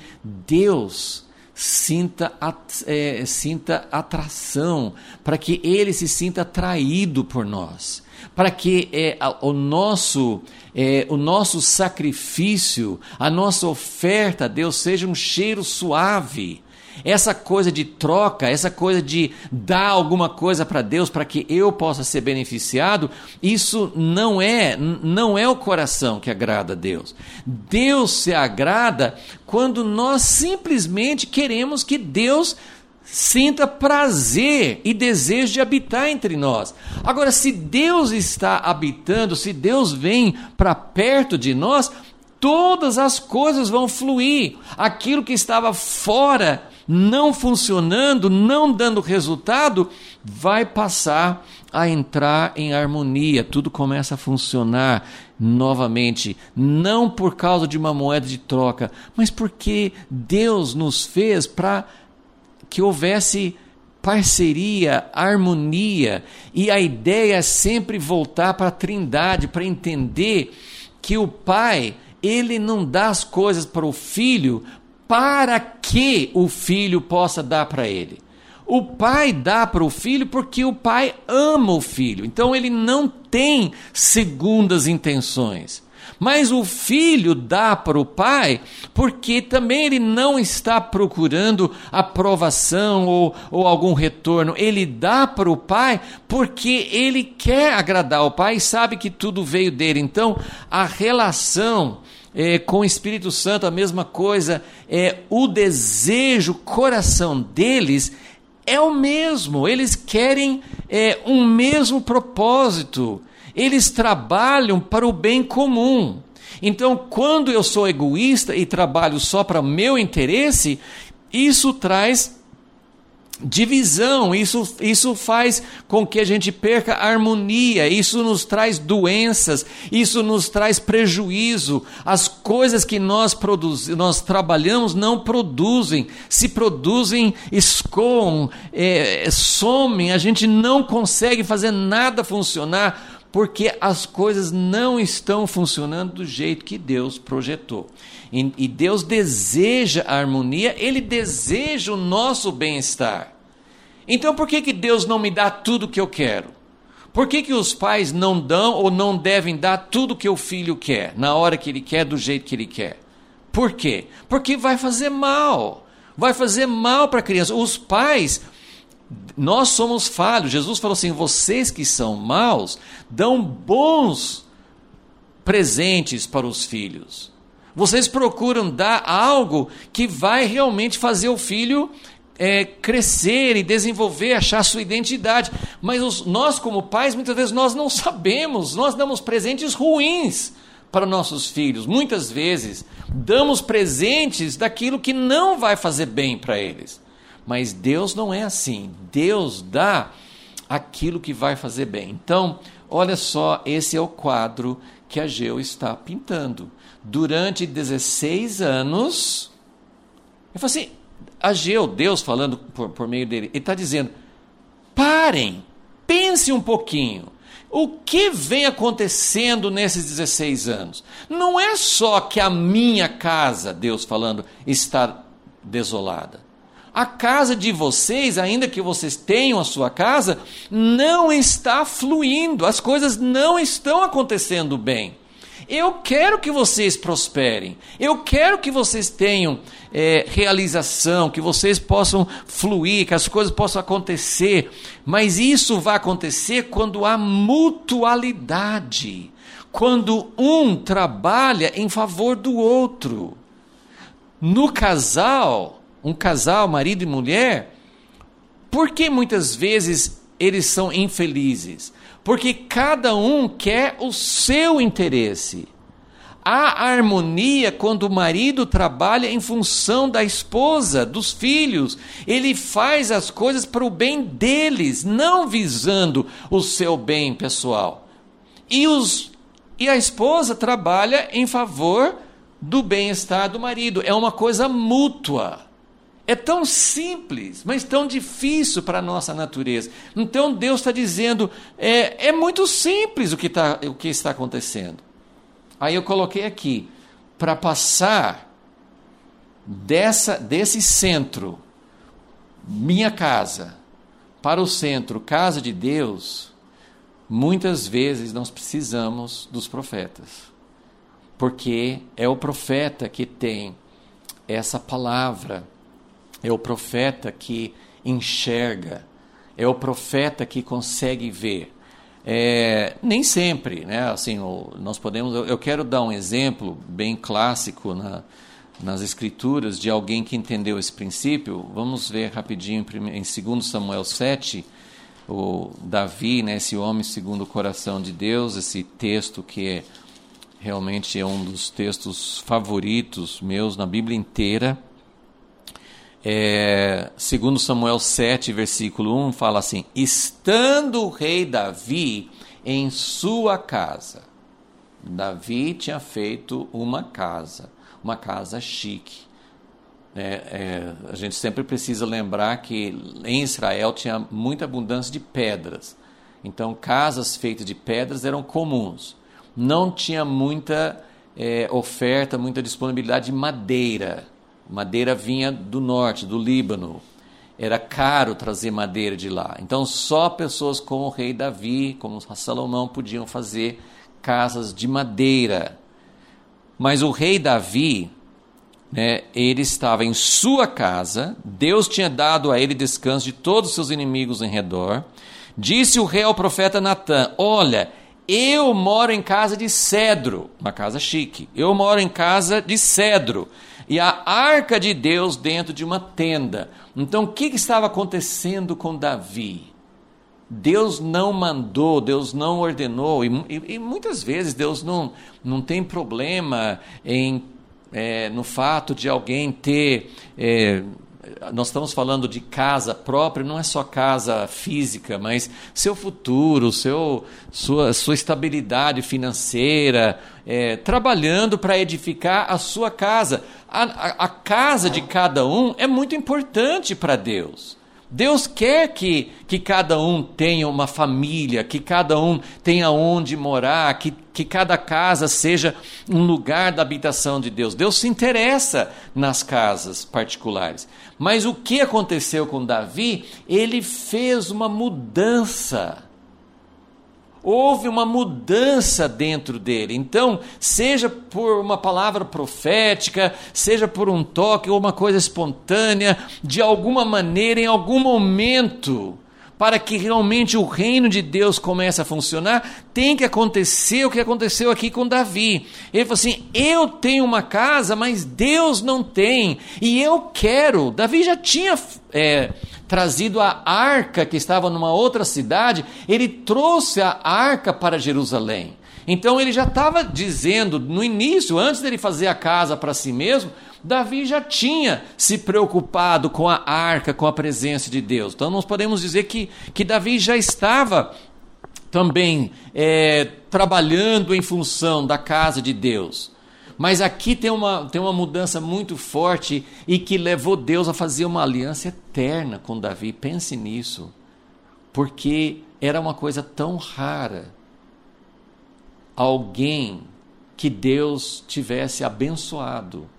Deus sinta, é, sinta atração, para que Ele se sinta atraído por nós, para que é, o, nosso, é, o nosso sacrifício, a nossa oferta a Deus seja um cheiro suave. Essa coisa de troca, essa coisa de dar alguma coisa para Deus para que eu possa ser beneficiado, isso não é, não é o coração que agrada a Deus. Deus se agrada quando nós simplesmente queremos que Deus sinta prazer e desejo de habitar entre nós. Agora, se Deus está habitando, se Deus vem para perto de nós, todas as coisas vão fluir. Aquilo que estava fora, não funcionando, não dando resultado, vai passar a entrar em harmonia. Tudo começa a funcionar novamente, não por causa de uma moeda de troca, mas porque Deus nos fez para que houvesse parceria, harmonia, e a ideia é sempre voltar para a Trindade, para entender que o Pai, Ele não dá as coisas para o Filho para que o Filho possa dar para Ele. O Pai dá para o Filho porque o Pai ama o Filho. Então Ele não tem segundas intenções. Mas o Filho dá para o Pai porque também Ele não está procurando aprovação ou, ou algum retorno. Ele dá para o Pai porque Ele quer agradar ao Pai e sabe que tudo veio dele. Então a relação É, com o Espírito Santo, a mesma coisa, é, o desejo, o coração deles é o mesmo, eles querem é, um mesmo propósito, eles trabalham para o bem comum. Então, quando eu sou egoísta e trabalho só para o meu interesse, isso traz divisão, isso, isso faz com que a gente perca a harmonia, isso nos traz doenças, isso nos traz prejuízo. As coisas que nós, produz, nós trabalhamos não produzem, se produzem, escoam, é, somem, a gente não consegue fazer nada funcionar, porque as coisas não estão funcionando do jeito que Deus projetou. E, e Deus deseja a harmonia, Ele deseja o nosso bem-estar. Então por que, que Deus não me dá tudo o que eu quero? Por que, que os pais não dão ou não devem dar tudo o que o filho quer, na hora que ele quer, do jeito que ele quer? Por quê? Porque vai fazer mal, vai fazer mal para a criança. Os pais... Nós somos falhos. Jesus falou assim, vocês que são maus, dão bons presentes para os filhos. Vocês procuram dar algo que vai realmente fazer o filho é, crescer e desenvolver, achar sua identidade. Mas os, nós como pais, muitas vezes nós não sabemos, nós damos presentes ruins para nossos filhos. Muitas vezes damos presentes daquilo que não vai fazer bem para eles. Mas Deus não é assim. Deus dá aquilo que vai fazer bem. Então, olha só, esse é o quadro que Ageu está pintando. Durante dezesseis anos, ele fala assim, Ageu, Deus falando por, por meio dele, ele está dizendo, parem, pense um pouquinho. O que vem acontecendo nesses dezesseis anos? Não é só que a minha casa, Deus falando, está desolada. A casa de vocês, ainda que vocês tenham a sua casa, não está fluindo, as coisas não estão acontecendo bem. Eu quero que vocês prosperem, eu quero que vocês tenham é, realização, que vocês possam fluir, que as coisas possam acontecer, mas isso vai acontecer quando há mutualidade, quando um trabalha em favor do outro. No casal, um casal, marido e mulher, por que muitas vezes eles são infelizes? Porque cada um quer o seu interesse. Há harmonia quando o marido trabalha em função da esposa, dos filhos. Ele faz as coisas para o bem deles, não visando o seu bem pessoal. E, os, e a esposa trabalha em favor do bem-estar do marido. É uma coisa mútua. É tão simples, mas tão difícil para a nossa natureza. Então Deus está dizendo, é, é muito simples o que, tá, o que está acontecendo. Aí eu coloquei aqui, para passar dessa, desse centro, minha casa, para o centro, casa de Deus, muitas vezes nós precisamos dos profetas. Porque é o profeta que tem essa palavra, é o profeta que enxerga, é o profeta que consegue ver. É, nem sempre, né? Assim, nós podemos. Eu quero dar um exemplo bem clássico na, nas Escrituras de alguém que entendeu esse princípio. Vamos ver rapidinho em segundo Samuel sete, o Davi, né, esse homem segundo o coração de Deus, esse texto que é, realmente é um dos textos favoritos meus na Bíblia inteira. É, segundo Samuel sete, versículo um, fala assim: estando o rei Davi em sua casa. Davi tinha feito uma casa, uma casa chique. É, é, a gente sempre precisa lembrar que em Israel tinha muita abundância de pedras. Então, casas feitas de pedras eram comuns. Não tinha muita é, oferta, muita disponibilidade de madeira. Madeira vinha do norte, do Líbano. Era caro trazer madeira de lá. Então, só pessoas como o rei Davi, como Salomão, podiam fazer casas de madeira. Mas o rei Davi, né, ele estava em sua casa, Deus tinha dado a ele descanso de todos os seus inimigos em redor. Disse o rei ao profeta Natã: olha, eu moro em casa de cedro, uma casa chique. Eu moro em casa de cedro. E a arca de Deus dentro de uma tenda. Então, o que, que estava acontecendo com Davi? Deus não mandou, Deus não ordenou, e, e, e muitas vezes Deus não, não tem problema em, é, no fato de alguém ter... É, nós estamos falando de casa própria, não é só casa física, mas seu futuro, seu, sua, sua estabilidade financeira, é, trabalhando para edificar a sua casa. A, a, a casa de cada um é muito importante para Deus. Deus quer que, que cada um tenha uma família, que cada um tenha onde morar, que, que cada casa seja um lugar da habitação de Deus. Deus se interessa nas casas particulares. Mas o que aconteceu com Davi? Ele fez uma mudança. Houve uma mudança dentro dele. Então, seja por uma palavra profética, seja por um toque ou uma coisa espontânea, de alguma maneira, em algum momento, para que realmente o reino de Deus comece a funcionar, tem que acontecer o que aconteceu aqui com Davi. Ele falou assim: eu tenho uma casa, mas Deus não tem, e eu quero. Davi já tinha é, trazido a arca que estava numa outra cidade, ele trouxe a arca para Jerusalém. Então ele já estava dizendo, no início, antes dele fazer a casa para si mesmo, Davi já tinha se preocupado com a arca, com a presença de Deus. Então nós podemos dizer que, que Davi já estava também é, trabalhando em função da casa de Deus. Mas aqui tem uma, tem uma mudança muito forte e que levou Deus a fazer uma aliança eterna com Davi. Pense nisso, porque era uma coisa tão rara alguém que Deus tivesse abençoado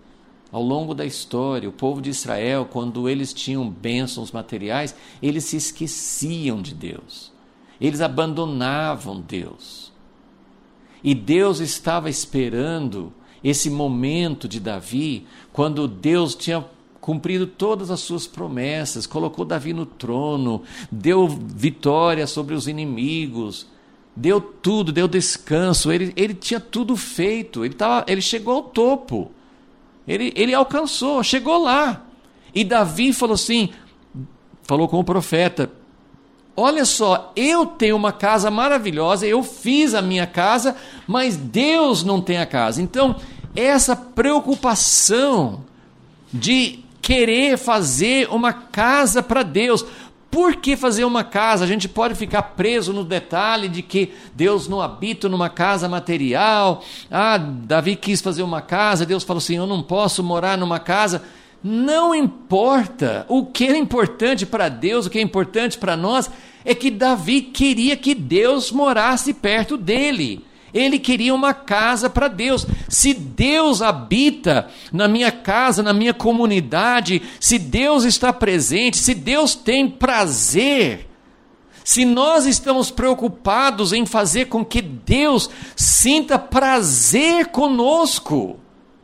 Ao longo da história, o povo de Israel, quando eles tinham bênçãos materiais, eles se esqueciam de Deus. Eles abandonavam Deus. E Deus estava esperando esse momento de Davi, quando Deus tinha cumprido todas as suas promessas, colocou Davi no trono, deu vitória sobre os inimigos, deu tudo, deu descanso, ele, ele tinha tudo feito, ele, tava, ele chegou ao topo. Ele, ele alcançou, chegou lá. E Davi falou assim, falou com o profeta, olha só, eu tenho uma casa maravilhosa, eu fiz a minha casa, mas Deus não tem a casa. Então, essa preocupação de querer fazer uma casa para Deus. Por que fazer uma casa? A gente pode ficar preso no detalhe de que Deus não habita numa casa material. Ah, Davi quis fazer uma casa, Deus falou assim, eu não posso morar numa casa. Não importa. O que é importante para Deus, o que é importante para nós, é que Davi queria que Deus morasse perto dele. Ele queria uma casa para Deus. Se Deus habita na minha casa, na minha comunidade, se Deus está presente, se Deus tem prazer, se nós estamos preocupados em fazer com que Deus sinta prazer conosco,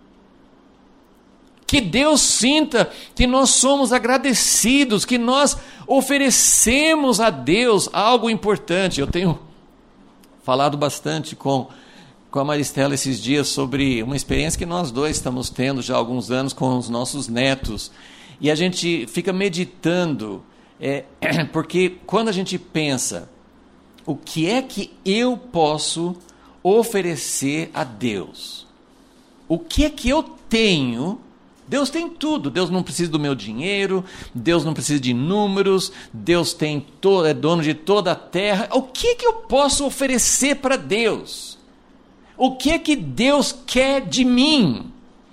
que Deus sinta que nós somos agradecidos, que nós oferecemos a Deus algo importante. Eu tenho falado bastante com, com a Maristela esses dias sobre uma experiência que nós dois estamos tendo já há alguns anos com os nossos netos. E a gente fica meditando, é, porque quando a gente pensa, o que é que eu posso oferecer a Deus? O que é que eu tenho? Deus tem tudo, Deus não precisa do meu dinheiro, Deus não precisa de números, Deus tem to- é dono de toda a terra. O que é que eu posso oferecer para Deus? O que é que Deus quer de mim?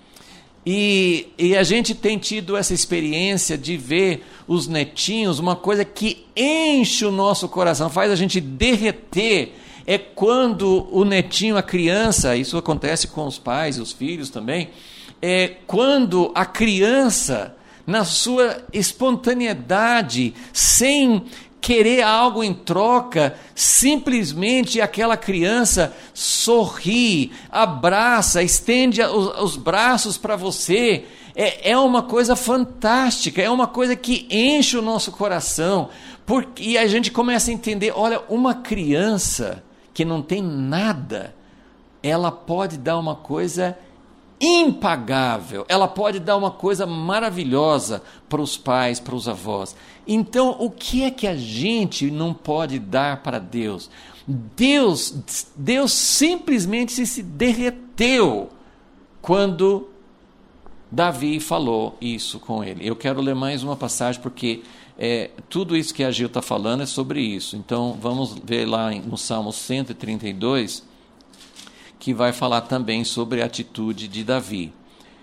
E, e a gente tem tido essa experiência de ver os netinhos, uma coisa que enche o nosso coração, faz a gente derreter, é quando o netinho, a criança, isso acontece com os pais e os filhos também, é quando a criança, na sua espontaneidade, sem querer algo em troca, simplesmente aquela criança sorri, abraça, estende os, os braços para você. É, é uma coisa fantástica, é uma coisa que enche o nosso coração, porque, e a gente começa a entender, olha, uma criança que não tem nada, ela pode dar uma coisa impagável, ela pode dar uma coisa maravilhosa para os pais, para os avós. Então, o que é que a gente não pode dar para Deus? Deus, Deus simplesmente se, se derreteu quando Davi falou isso com ele. Eu quero ler mais uma passagem, porque é, tudo isso que a Gil está falando é sobre isso. Então, vamos ver lá no Salmo cento e trinta e dois, que vai falar também sobre a atitude de Davi.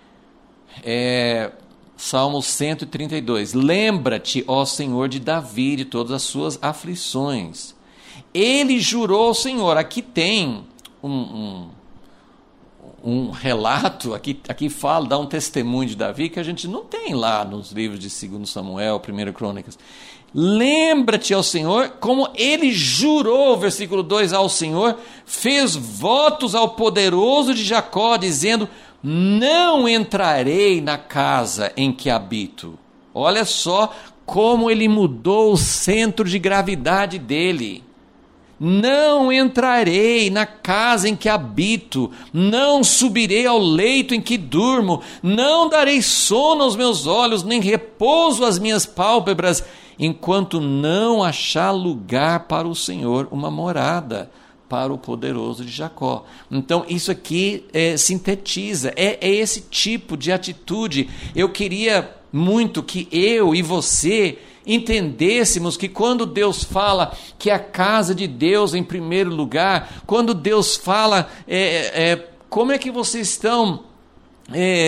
É, Salmo cento e trinta e dois. Lembra-te, ó Senhor, de Davi, de todas as suas aflições. Ele jurou ao Senhor. Aqui tem um, um, um relato, aqui, aqui fala, dá um testemunho de Davi que a gente não tem lá nos livros de segundo Samuel, primeira Crônicas. Lembra-te ao Senhor, como ele jurou, versículo dois, ao Senhor, fez votos ao poderoso de Jacó, dizendo, não entrarei na casa em que habito. Olha só como ele mudou o centro de gravidade dele. Não entrarei na casa em que habito, não subirei ao leito em que durmo, não darei sono aos meus olhos, nem repouso às minhas pálpebras, enquanto não achar lugar para o Senhor, uma morada para o poderoso de Jacó. Então, isso aqui é, sintetiza, é, é esse tipo de atitude. Eu queria muito que eu e você entendêssemos que quando Deus fala que a casa de Deus em primeiro lugar, quando Deus fala, é, é, como é que vocês estão... É,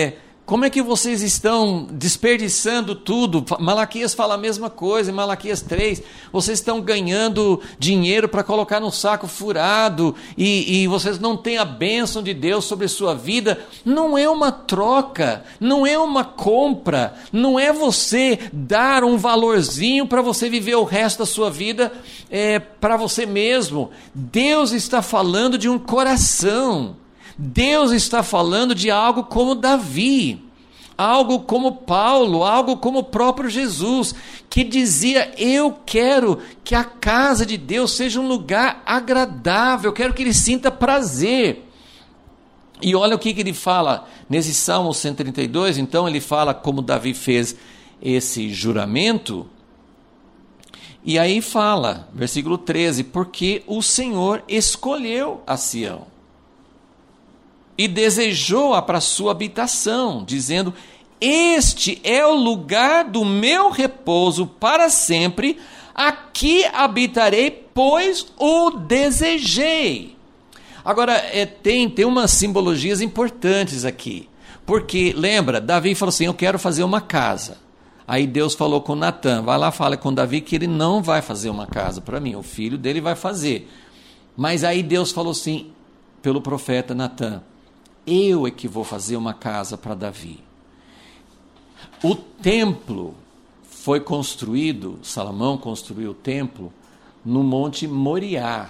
Como é que vocês estão desperdiçando tudo? Malaquias fala a mesma coisa, em Malaquias três. Vocês estão ganhando dinheiro para colocar no saco furado e, e vocês não têm a bênção de Deus sobre a sua vida. Não é uma troca, não é uma compra, não é você dar um valorzinho para você viver o resto da sua vida é, para você mesmo. Deus está falando de um coração. Deus está falando de algo como Davi, algo como Paulo, algo como o próprio Jesus, que dizia: eu quero que a casa de Deus seja um lugar agradável, eu quero que ele sinta prazer. E olha o que, que ele fala nesse Salmo cento e trinta e dois, então ele fala como Davi fez esse juramento, e aí fala, versículo treze, porque o Senhor escolheu a Sião, e desejou-a para sua habitação, dizendo: este é o lugar do meu repouso para sempre, aqui habitarei, pois o desejei. Agora, é, tem, tem umas simbologias importantes aqui, porque, lembra, Davi falou assim: eu quero fazer uma casa. Aí Deus falou com Natã: vai lá, fala com Davi que ele não vai fazer uma casa para mim, o filho dele vai fazer. Mas aí Deus falou assim, pelo profeta Natã: eu é que vou fazer uma casa para Davi. O templo foi construído, Salomão construiu o templo no Monte Moriá.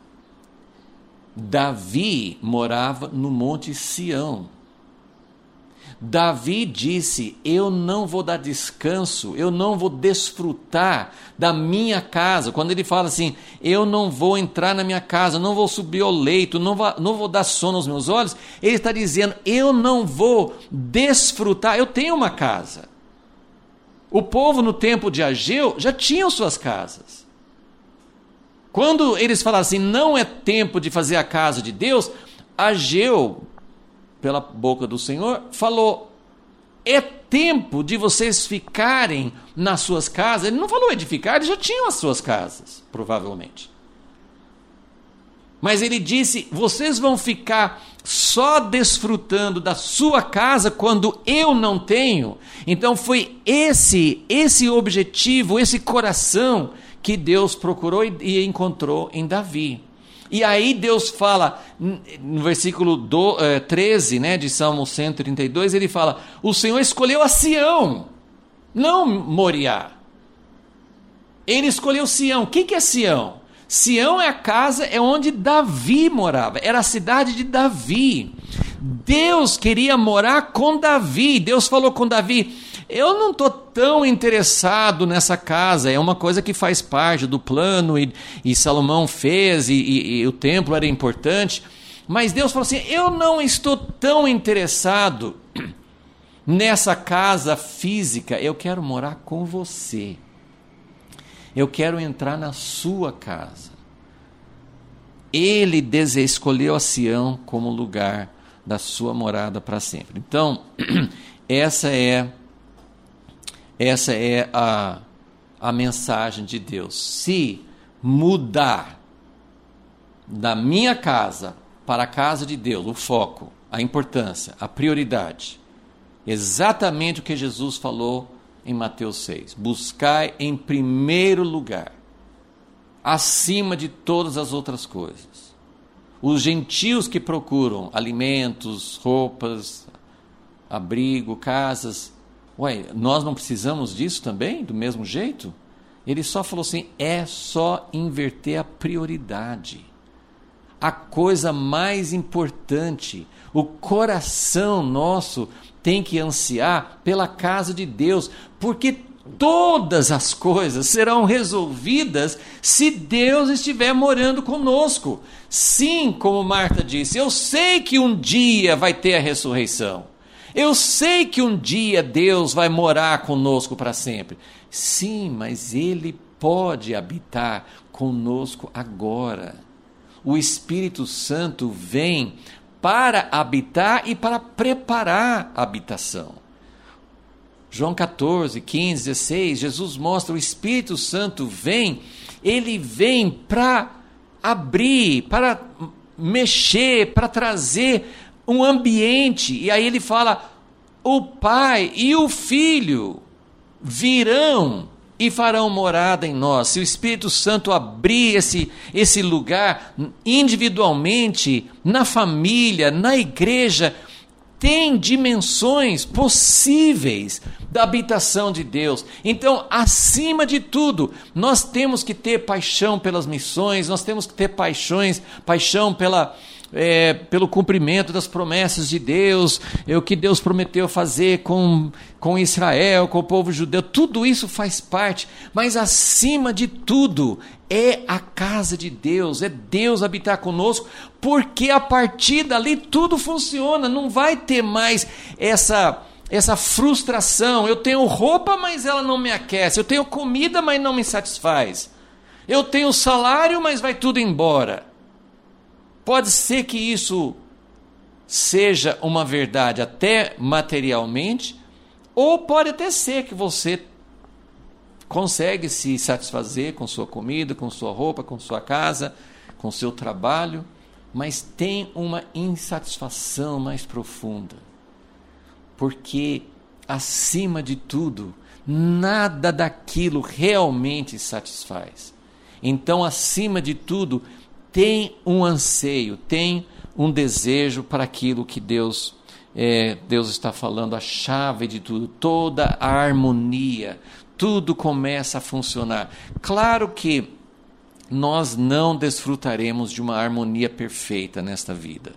Davi morava no Monte Sião. Davi disse: eu não vou dar descanso, eu não vou desfrutar da minha casa. Quando ele fala assim: eu não vou entrar na minha casa, não vou subir ao leito, não vou, não vou dar sono aos meus olhos, ele está dizendo: eu não vou desfrutar, eu tenho uma casa. O povo no tempo de Ageu já tinham suas casas. Quando eles falaram assim: não é tempo de fazer a casa de Deus, Ageu, pela boca do Senhor, falou: é tempo de vocês ficarem nas suas casas. Ele não falou edificar, eles já tinham as suas casas, provavelmente. Mas ele disse: vocês vão ficar só desfrutando da sua casa quando eu não tenho. Então foi esse, esse objetivo, esse coração que Deus procurou e, e encontrou em Davi. E aí Deus fala, no versículo do, eh, treze, né, de Salmo cento e trinta e dois, ele fala: o Senhor escolheu a Sião, não Moriá. Ele escolheu Sião. O que, que é Sião? Sião é a casa, é onde Davi morava, era a cidade de Davi. Deus queria morar com Davi. Deus falou com Davi: eu não estou tão interessado nessa casa, é uma coisa que faz parte do plano, e, e Salomão fez, e, e, e o templo era importante, mas Deus falou assim: eu não estou tão interessado nessa casa física, eu quero morar com você, eu quero entrar na sua casa. Ele escolheu a Sião como lugar da sua morada para sempre. Então, essa é Essa é a, a mensagem de Deus. Se mudar da minha casa para a casa de Deus, o foco, a importância, a prioridade, exatamente o que Jesus falou em Mateus seis: buscai em primeiro lugar, acima de todas as outras coisas, os gentios que procuram alimentos, roupas, abrigo, casas. Ué, nós não precisamos disso também, do mesmo jeito? Ele só falou assim: é só inverter a prioridade. A coisa mais importante, o coração nosso tem que ansiar pela casa de Deus, porque todas as coisas serão resolvidas se Deus estiver morando conosco. Sim, como Marta disse, eu sei que um dia vai ter a ressurreição. Eu sei que um dia Deus vai morar conosco para sempre. Sim, mas Ele pode habitar conosco agora. O Espírito Santo vem para habitar e para preparar a habitação. João catorze, quinze, dezesseis, Jesus mostra: o Espírito Santo vem, Ele vem para abrir, para mexer, para trazer um ambiente. E aí ele fala: o Pai e o Filho virão e farão morada em nós. Se o Espírito Santo abrir esse, esse lugar individualmente, na família, na igreja, tem dimensões possíveis da habitação de Deus. Então, acima de tudo, nós temos que ter paixão pelas missões, nós temos que ter paixões, paixão pela, é, pelo cumprimento das promessas de Deus, é o que Deus prometeu fazer com, com Israel, com o povo judeu. Tudo isso faz parte, mas acima de tudo é a casa de Deus, é Deus habitar conosco, porque a partir dali tudo funciona, não vai ter mais essa, essa frustração. Eu tenho roupa, mas ela não me aquece, eu tenho comida, mas não me satisfaz, eu tenho salário, mas vai tudo embora. Pode ser que isso seja uma verdade até materialmente, ou pode até ser que você consegue se satisfazer com sua comida, com sua roupa, com sua casa, com seu trabalho, mas tem uma insatisfação mais profunda, porque acima de tudo, nada daquilo realmente satisfaz. Então, acima de tudo, tem um anseio, tem um desejo para aquilo que Deus, é, Deus está falando, a chave de tudo, toda a harmonia, tudo começa a funcionar. Claro que nós não desfrutaremos de uma harmonia perfeita nesta vida.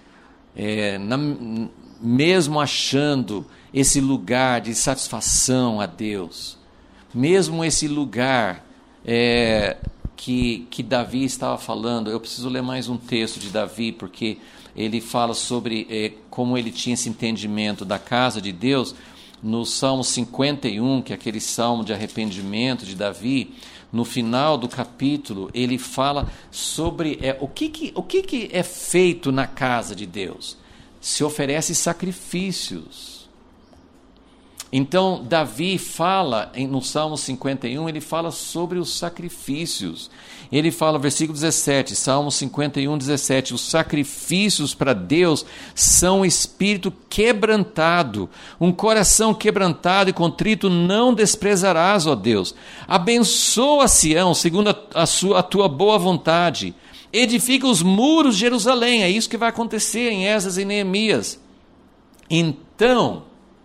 É, na, mesmo achando esse lugar de satisfação a Deus, mesmo esse lugar é, que, que Davi estava falando, eu preciso ler mais um texto de Davi, porque ele fala sobre é, como ele tinha esse entendimento da casa de Deus. No Salmo cinquenta e um, que é aquele salmo de arrependimento de Davi, no final do capítulo, ele fala sobre é, o, que, que, o que, que é feito na casa de Deus. Se oferece sacrifícios. Então, Davi fala, no Salmo cinquenta e um, ele fala sobre os sacrifícios. Ele fala, versículo dezessete, Salmo cinquenta e um, dezessete, os sacrifícios para Deus são um espírito quebrantado, um coração quebrantado e contrito não desprezarás, ó Deus. Abençoa Sião, segundo a, a, sua, a tua boa vontade. Edifica os muros de Jerusalém. É isso que vai acontecer em Esdras e Neemias. Então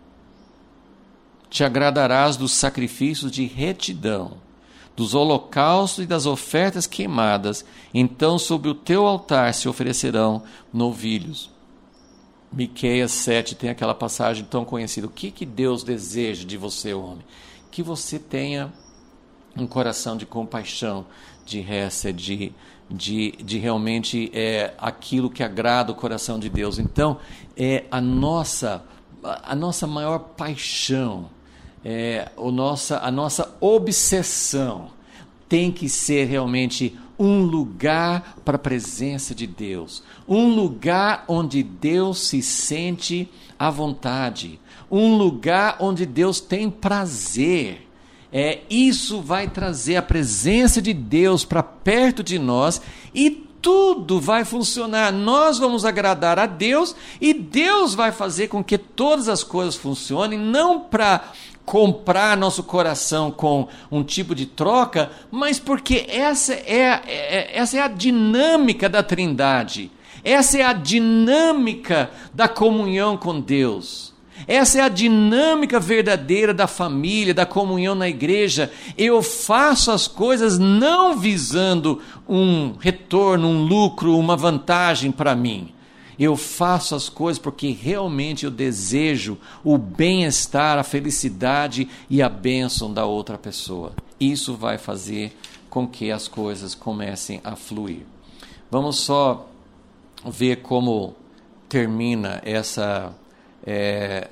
te agradarás dos sacrifícios de retidão, dos holocaustos e das ofertas queimadas. Então sobre o teu altar se oferecerão novilhos. Miqueias sete tem aquela passagem tão conhecida. O que, que Deus deseja de você, homem? Que você tenha um coração de compaixão, de resta, de, de, de realmente é, aquilo que agrada o coração de Deus. Então, é a nossa, a nossa maior paixão, é, o nossa, a nossa obsessão tem que ser realmente um lugar para a presença de Deus, um lugar onde Deus se sente à vontade, um lugar onde Deus tem prazer. É, isso vai trazer a presença de Deus para perto de nós e tudo vai funcionar. Nós vamos agradar a Deus e Deus vai fazer com que todas as coisas funcionem, não para comprar nosso coração com um tipo de troca, mas porque essa é, é, essa é a dinâmica da Trindade, essa é a dinâmica da comunhão com Deus. Essa é a dinâmica verdadeira da família, da comunhão na igreja. Eu faço as coisas não visando um retorno, um lucro, uma vantagem para mim. Eu faço as coisas porque realmente eu desejo o bem-estar, a felicidade e a bênção da outra pessoa. Isso vai fazer com que as coisas comecem a fluir. Vamos só ver como termina essa... É,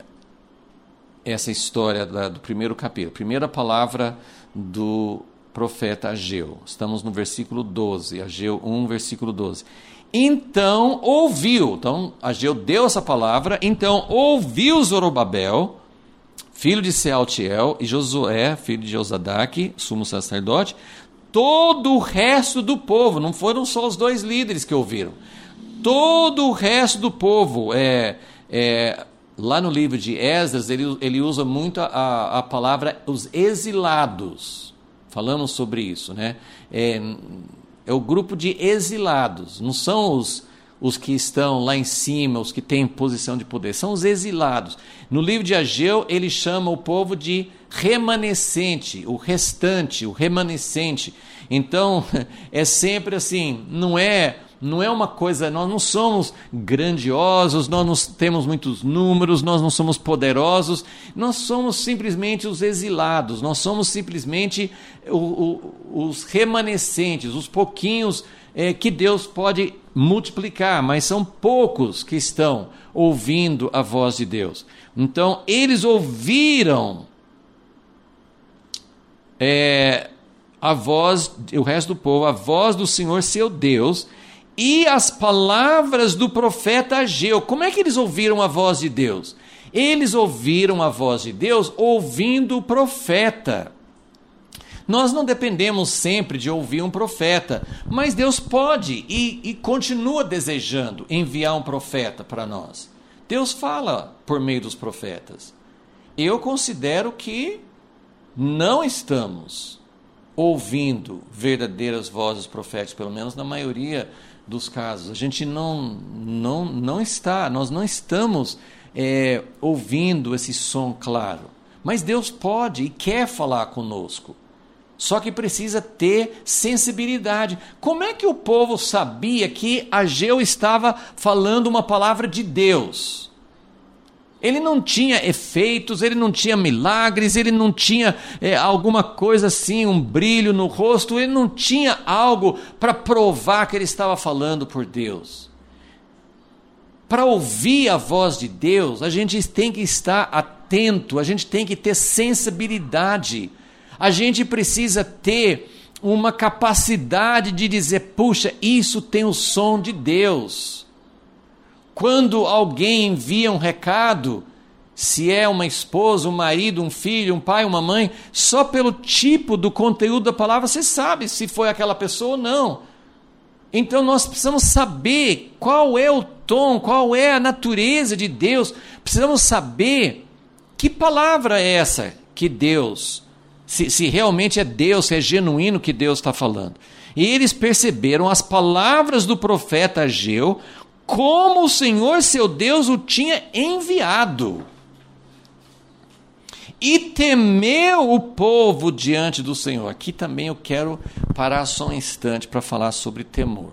essa história da, do primeiro capítulo, primeira palavra do profeta Ageu. Estamos no versículo doze, Ageu um, versículo doze. Então ouviu, então Ageu deu essa palavra, então ouviu Zorobabel, filho de Sealtiel, e Josué, filho de Josadaque, sumo sacerdote, todo o resto do povo, não foram só os dois líderes que ouviram, todo o resto do povo, é... é lá no livro de Esdras, ele, ele usa muito a, a palavra os exilados. Falamos sobre isso, né? É, é o grupo de exilados, não são os, os que estão lá em cima, os que têm posição de poder, são os exilados. No livro de Ageu, ele chama o povo de remanescente, o restante, o remanescente. Então, é sempre assim, não é... Não é uma coisa, nós não somos grandiosos, nós não temos muitos números, nós não somos poderosos, nós somos simplesmente os exilados, nós somos simplesmente o, o, os remanescentes, os pouquinhos é, que Deus pode multiplicar, mas são poucos que estão ouvindo a voz de Deus. Então, eles ouviram é, a voz, o resto do povo, a voz do Senhor seu Deus, e as palavras do profeta Ageu. Como é que eles ouviram a voz de Deus? Eles ouviram a voz de Deus ouvindo o profeta. Nós não dependemos sempre de ouvir um profeta, mas Deus pode e, e continua desejando enviar um profeta para nós. Deus fala por meio dos profetas. Eu considero que não estamos ouvindo verdadeiras vozes proféticas, pelo menos na maioria dos casos. A gente não, não, não está, nós não estamos é, ouvindo esse som claro. Mas Deus pode e quer falar conosco. Só que precisa ter sensibilidade. Como é que o povo sabia que Ageu estava falando uma palavra de Deus? Ele não tinha efeitos, ele não tinha milagres, ele não tinha é, alguma coisa assim, um brilho no rosto, ele não tinha algo para provar que ele estava falando por Deus. Para ouvir a voz de Deus, a gente tem que estar atento, a gente tem que ter sensibilidade, a gente precisa ter uma capacidade de dizer, puxa, isso tem o som de Deus. Quando alguém envia um recado, se é uma esposa, um marido, um filho, um pai, uma mãe, só pelo tipo do conteúdo da palavra, você sabe se foi aquela pessoa ou não. Então nós precisamos saber qual é o tom, qual é a natureza de Deus. Precisamos saber que palavra é essa que Deus, se, se realmente é Deus, se é genuíno que Deus está falando. E eles perceberam as palavras do profeta Ageu, como o Senhor seu Deus o tinha enviado. E temeu o povo diante do Senhor. Aqui também eu quero parar só um instante para falar sobre temor.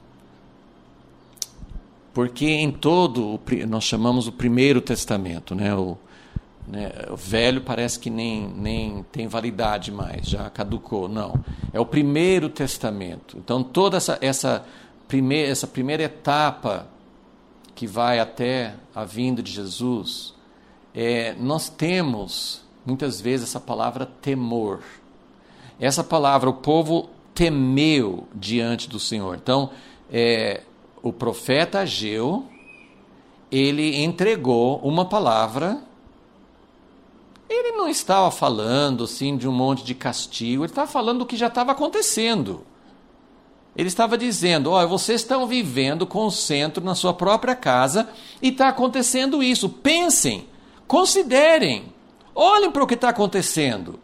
Porque em todo, nós chamamos o Primeiro Testamento, né? O, né, o Velho parece que nem, nem tem validade mais, já caducou. Não, é o Primeiro Testamento. Então toda essa... essa Primeira, essa primeira etapa que vai até a vinda de Jesus, é, nós temos muitas vezes essa palavra temor. Essa palavra, o povo temeu diante do Senhor. Então, é, o profeta Ageu, ele entregou uma palavra. Ele não estava falando assim de um monte de castigo, ele estava falando do que já estava acontecendo. Ele estava dizendo, olha, vocês estão vivendo com o centro na sua própria casa e está acontecendo isso. Pensem, considerem, olhem para o que está acontecendo.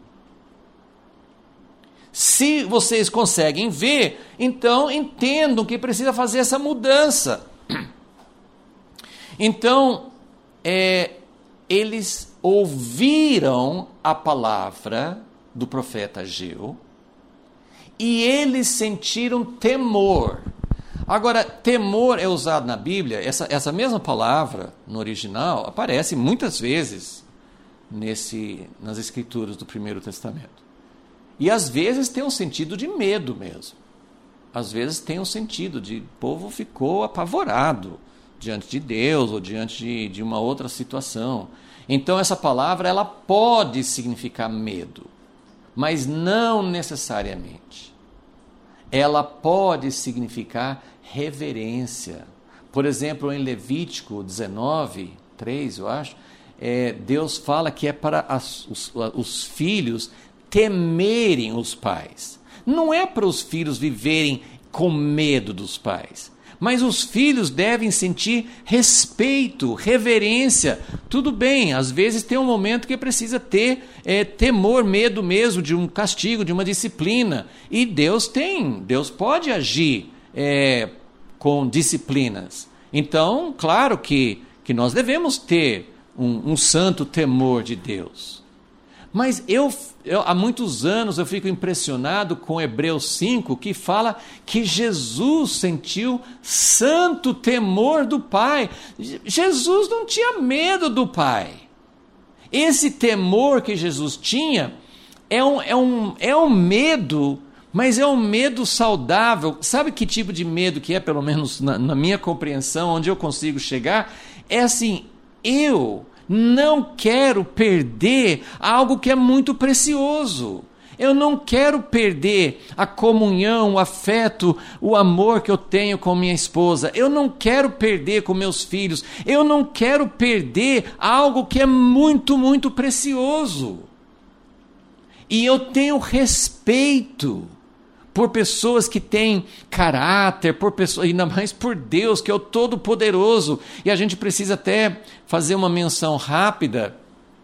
Se vocês conseguem ver, então entendam que precisa fazer essa mudança. Então, é, eles ouviram a palavra do profeta Ageu, e eles sentiram temor. Agora, temor é usado na Bíblia, essa, essa mesma palavra, no original, aparece muitas vezes nesse, nas Escrituras do Primeiro Testamento. E às vezes tem um sentido de medo mesmo. Às vezes tem um sentido de o povo ficou apavorado diante de Deus ou diante de, de uma outra situação. Então essa palavra ela pode significar medo, mas não necessariamente. Ela pode significar reverência. Por exemplo, em Levítico dezenove, três, eu acho, é, Deus fala que é para as, os, os filhos temerem os pais. Não é para os filhos viverem com medo dos pais, Mas os filhos devem sentir respeito, reverência. Tudo bem, às vezes tem um momento que precisa ter é, temor, medo mesmo de um castigo, de uma disciplina. E Deus tem, Deus pode agir é, com disciplinas. Então, claro que, que nós devemos ter um, um santo temor de Deus. Mas eu, eu, há muitos anos eu fico impressionado com Hebreus cinco, que fala que Jesus sentiu santo temor do Pai. Jesus não tinha medo do Pai. Esse temor que Jesus tinha é um, é um, é um medo, mas é um medo saudável. Sabe que tipo de medo que é, pelo menos na, na minha compreensão, onde eu consigo chegar? É assim, eu... não quero perder algo que é muito precioso. Eu não quero perder a comunhão, o afeto, o amor que eu tenho com minha esposa. Eu não quero perder com meus filhos. Eu não quero perder algo que é muito, muito precioso. E eu tenho respeito por pessoas que têm caráter, por pessoas, ainda mais por Deus, que é o Todo-Poderoso. E a gente precisa até fazer uma menção rápida.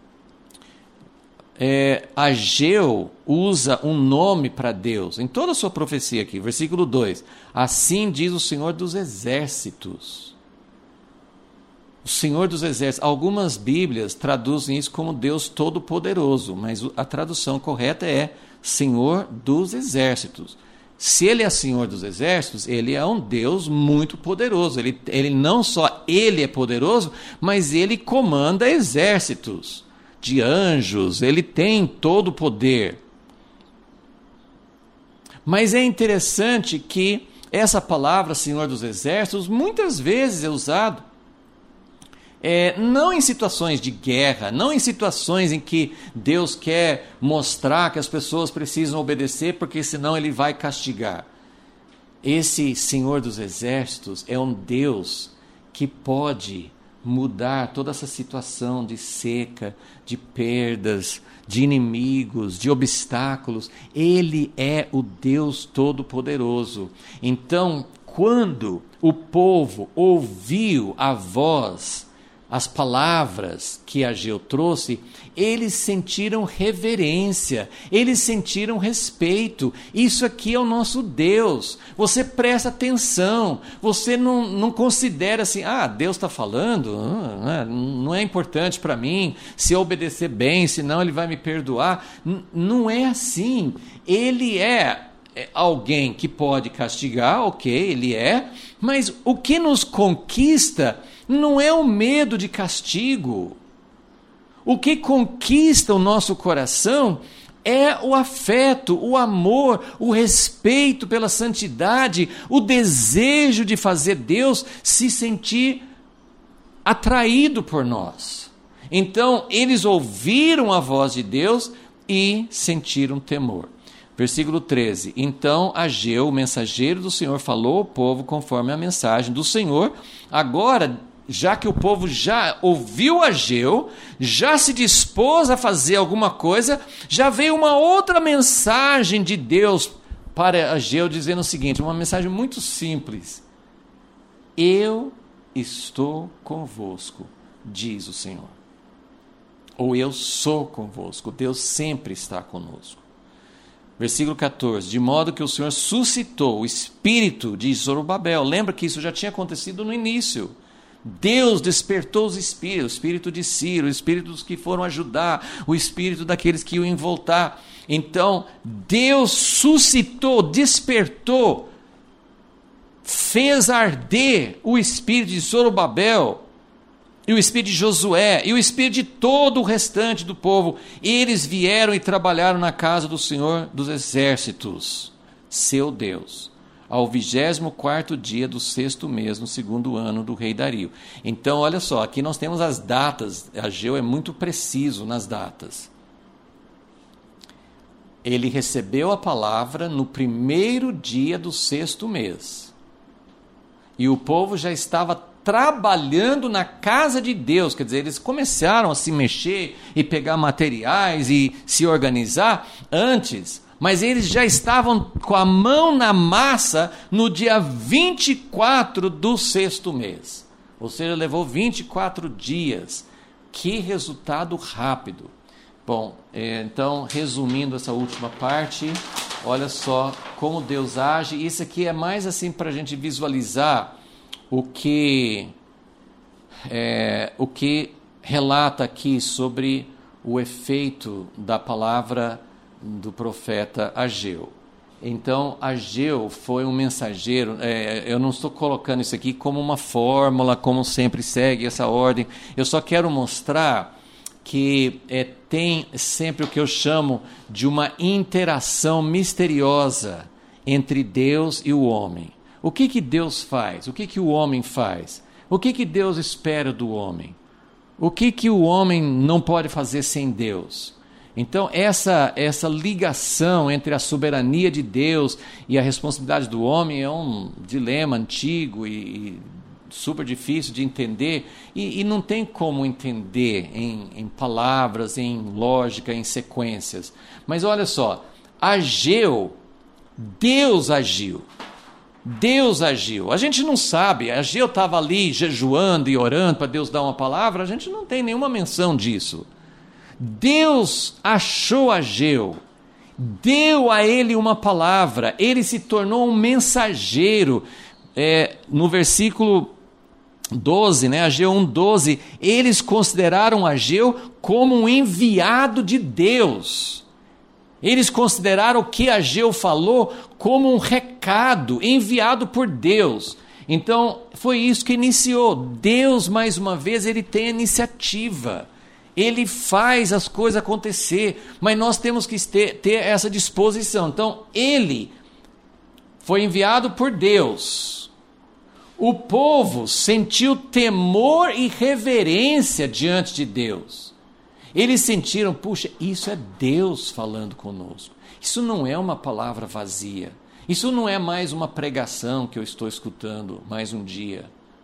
É, Ageu usa um nome para Deus, em toda a sua profecia aqui, versículo dois. Assim diz o Senhor dos Exércitos. O Senhor dos Exércitos. Algumas Bíblias traduzem isso como Deus Todo-Poderoso, mas a tradução correta é Senhor dos Exércitos. Se ele é Senhor dos Exércitos, ele é um Deus muito poderoso. Ele, ele não só ele é poderoso, mas ele comanda exércitos de anjos. Ele tem todo o poder. Mas é interessante que essa palavra Senhor dos Exércitos muitas vezes é usado É, não em situações de guerra, não em situações em que Deus quer mostrar que as pessoas precisam obedecer, porque senão Ele vai castigar. Esse Senhor dos Exércitos é um Deus que pode mudar toda essa situação de seca, de perdas, de inimigos, de obstáculos. Ele é o Deus Todo-Poderoso. Então, quando o povo ouviu a voz, as palavras que Ageu trouxe, eles sentiram reverência, eles sentiram respeito. Isso aqui é o nosso Deus. Você presta atenção, você não, não considera assim, ah, Deus está falando, ah, não é importante para mim, se eu obedecer bem, senão Ele vai me perdoar. N- não é assim. Ele é alguém que pode castigar, ok, Ele é, mas o que nos conquista não é o medo de castigo. O que conquista o nosso coração é o afeto, o amor, o respeito pela santidade, o desejo de fazer Deus se sentir atraído por nós. Então, eles ouviram a voz de Deus e sentiram temor. Versículo treze. Então Ageu, o mensageiro do Senhor, falou ao povo conforme a mensagem do Senhor. Agora, já que o povo já ouviu Ageu, já se dispôs a fazer alguma coisa, já veio uma outra mensagem de Deus para Ageu, dizendo o seguinte, uma mensagem muito simples. Eu estou convosco, diz o Senhor. Ou eu sou convosco, Deus sempre está conosco. Versículo catorze, de modo que o Senhor suscitou o espírito de Zorobabel. Lembra que isso já tinha acontecido no início. Deus despertou os espíritos, o espírito de Ciro, o espírito dos que foram ajudar, o espírito daqueles que iam voltar. Então, Deus suscitou, despertou, fez arder o espírito de Zorobabel, e o espírito de Josué, e o espírito de todo o restante do povo. Eles vieram e trabalharam na casa do Senhor dos Exércitos, seu Deus, ao vigésimo quarto dia do sexto mês, no segundo ano do rei Dario. Então, olha só, aqui nós temos as datas. Ageu é muito preciso nas datas. Ele recebeu a palavra no primeiro dia do sexto mês. E o povo já estava trabalhando na casa de Deus, quer dizer, eles começaram a se mexer e pegar materiais e se organizar antes, mas eles já estavam com a mão na massa no dia vinte e quatro do sexto mês. Ou seja, levou vinte e quatro dias. Que resultado rápido. Bom, é, então, resumindo essa última parte, olha só como Deus age. Isso aqui é mais assim para a gente visualizar o que, é, o que relata aqui sobre o efeito da palavra do profeta Ageu. Então, Ageu foi um mensageiro. É, eu não estou colocando isso aqui como uma fórmula, como sempre segue essa ordem. Eu só quero mostrar que é, tem sempre o que eu chamo de uma interação misteriosa entre Deus e o homem. O que que Deus faz? O que que o homem faz? O que que Deus espera do homem? O que que o homem não pode fazer sem Deus? Então, essa, essa ligação entre a soberania de Deus e a responsabilidade do homem é um dilema antigo e, e super difícil de entender, e, e não tem como entender em, em palavras, em lógica, em sequências. Mas olha só, Ageu, Deus agiu. Deus agiu. A gente não sabe, Ageu estava ali jejuando e orando para Deus dar uma palavra, a gente não tem nenhuma menção disso. Deus achou Ageu, deu a ele uma palavra, ele se tornou um mensageiro. É, no versículo doze, né, Ageu um, doze, eles consideraram Ageu como um enviado de Deus. Eles consideraram o que Ageu falou como um recado enviado por Deus. Então, foi isso que iniciou. Deus, mais uma vez, ele tem a iniciativa. Ele faz as coisas acontecer, mas nós temos que ter, ter essa disposição. Então, ele foi enviado por Deus. O povo sentiu temor e reverência diante de Deus. Eles sentiram, puxa, isso é Deus falando conosco. Isso não é uma palavra vazia. Isso não é mais uma pregação que eu estou escutando mais um dia.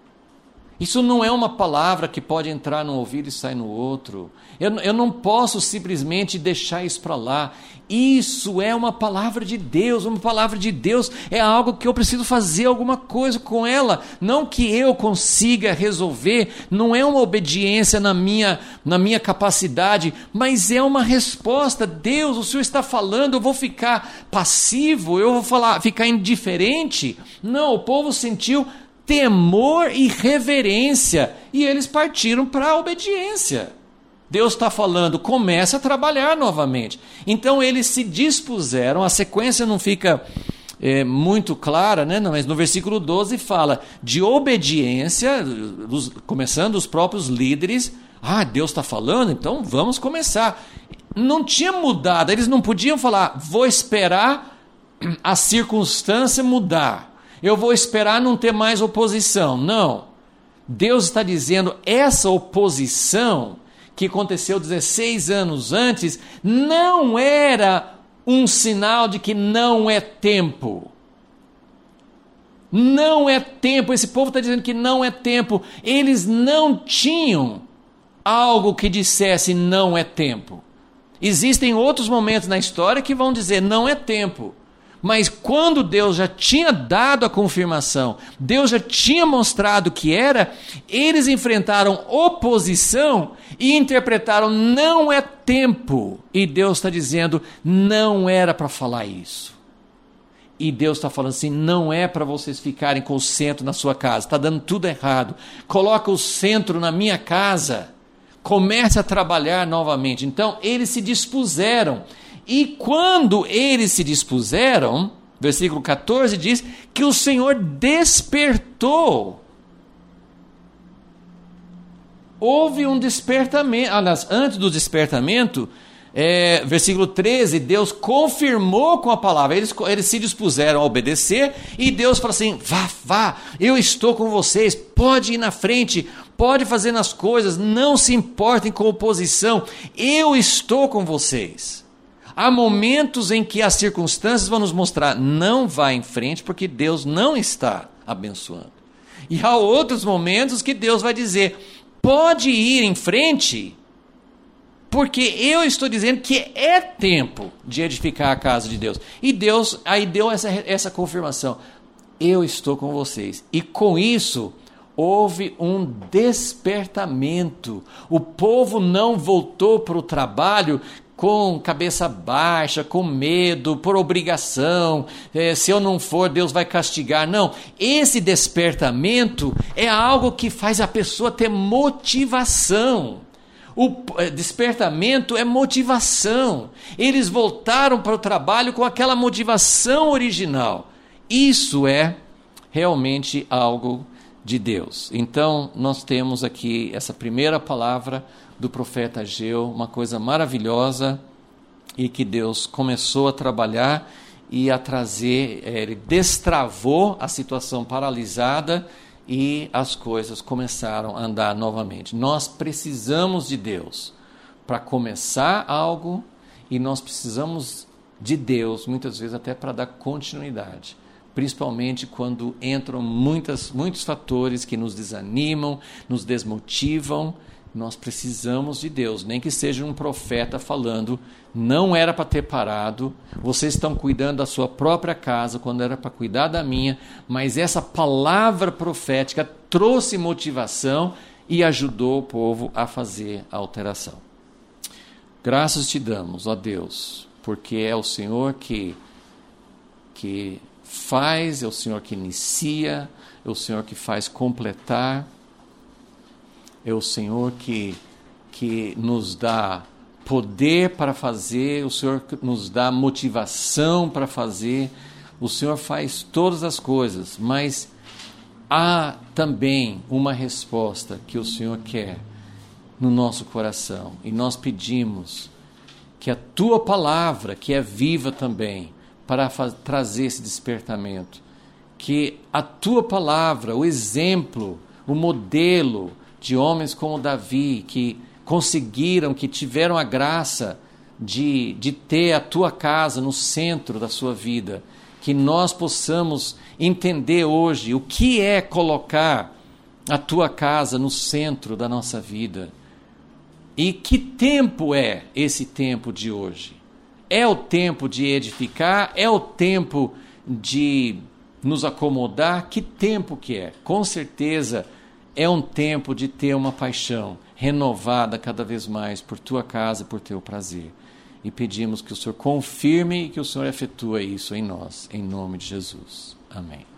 Isso não é uma palavra que pode entrar num ouvido e sair no outro. Eu, eu não posso simplesmente deixar isso para lá. Isso é uma palavra de Deus. Uma palavra de Deus é algo que eu preciso fazer alguma coisa com ela. Não que eu consiga resolver. Não é uma obediência na minha, na minha capacidade, mas é uma resposta. Deus, o Senhor está falando, eu vou ficar passivo, eu vou falar, ficar indiferente? Não, o povo sentiu temor e reverência, e eles partiram para a obediência. Deus está falando, comece a trabalhar novamente. Então eles se dispuseram, a sequência não fica é, muito clara, né? Não, mas no versículo doze fala de obediência, dos, começando os próprios líderes. Ah, Deus está falando, então vamos começar. Não tinha mudado, eles não podiam falar, vou esperar a circunstância mudar. Eu vou esperar não ter mais oposição. Não. Deus está dizendo, essa oposição que aconteceu dezesseis anos antes, não era um sinal de que não é tempo. Não é tempo. Esse povo está dizendo que não é tempo. Eles não tinham algo que dissesse não é tempo. Existem outros momentos na história que vão dizer não é tempo. Mas quando Deus já tinha dado a confirmação, Deus já tinha mostrado que era, eles enfrentaram oposição e interpretaram não é tempo. E Deus está dizendo, não era para falar isso. E Deus está falando assim, não é para vocês ficarem com o centro na sua casa, está dando tudo errado. Coloca o centro na minha casa, comece a trabalhar novamente. Então eles se dispuseram. E quando eles se dispuseram, versículo catorze diz que o Senhor despertou. Houve um despertamento, aliás, antes do despertamento, é, versículo treze, Deus confirmou com a palavra, eles, eles se dispuseram a obedecer, e Deus falou assim, vá, vá, eu estou com vocês, pode ir na frente, pode fazer as coisas, não se importem com oposição, eu estou com vocês. Há momentos em que as circunstâncias vão nos mostrar, não vá em frente porque Deus não está abençoando. E há outros momentos que Deus vai dizer, pode ir em frente porque eu estou dizendo que é tempo de edificar a casa de Deus. E Deus aí deu essa, essa confirmação. Eu estou com vocês. E com isso, houve um despertamento. O povo não voltou para o trabalho com cabeça baixa, com medo, por obrigação, é, se eu não for, Deus vai castigar. Não, esse despertamento é algo que faz a pessoa ter motivação. O despertamento é motivação. Eles voltaram para o trabalho com aquela motivação original. Isso é realmente algo de Deus. Então, nós temos aqui essa primeira palavra do profeta Ageu, uma coisa maravilhosa, e que Deus começou a trabalhar e a trazer, ele destravou a situação paralisada e as coisas começaram a andar novamente. Nós precisamos de Deus para começar algo, e nós precisamos de Deus, muitas vezes até para dar continuidade. Principalmente quando entram muitas, muitos fatores que nos desanimam, nos desmotivam. Nós precisamos de Deus, nem que seja um profeta falando, não era para ter parado, vocês estão cuidando da sua própria casa, quando era para cuidar da minha, mas essa palavra profética trouxe motivação e ajudou o povo a fazer a alteração. Graças te damos, ó Deus, porque é o Senhor que, que faz, é o Senhor que inicia, é o Senhor que faz completar, é o Senhor que, que nos dá poder para fazer, o Senhor nos dá motivação para fazer, o Senhor faz todas as coisas, mas há também uma resposta que o Senhor quer no nosso coração, e nós pedimos que a Tua palavra, que é viva também, para trazer esse despertamento, que a Tua palavra, o exemplo, o modelo de homens como Davi, que conseguiram, que tiveram a graça de, de ter a Tua casa no centro da sua vida, que nós possamos entender hoje o que é colocar a Tua casa no centro da nossa vida. E que tempo é esse tempo de hoje? É o tempo de edificar? É o tempo de nos acomodar? Que tempo que é? Com certeza é um tempo de ter uma paixão renovada cada vez mais por Tua casa, por Teu prazer. E pedimos que o Senhor confirme e que o Senhor efetue isso em nós, em nome de Jesus. Amém.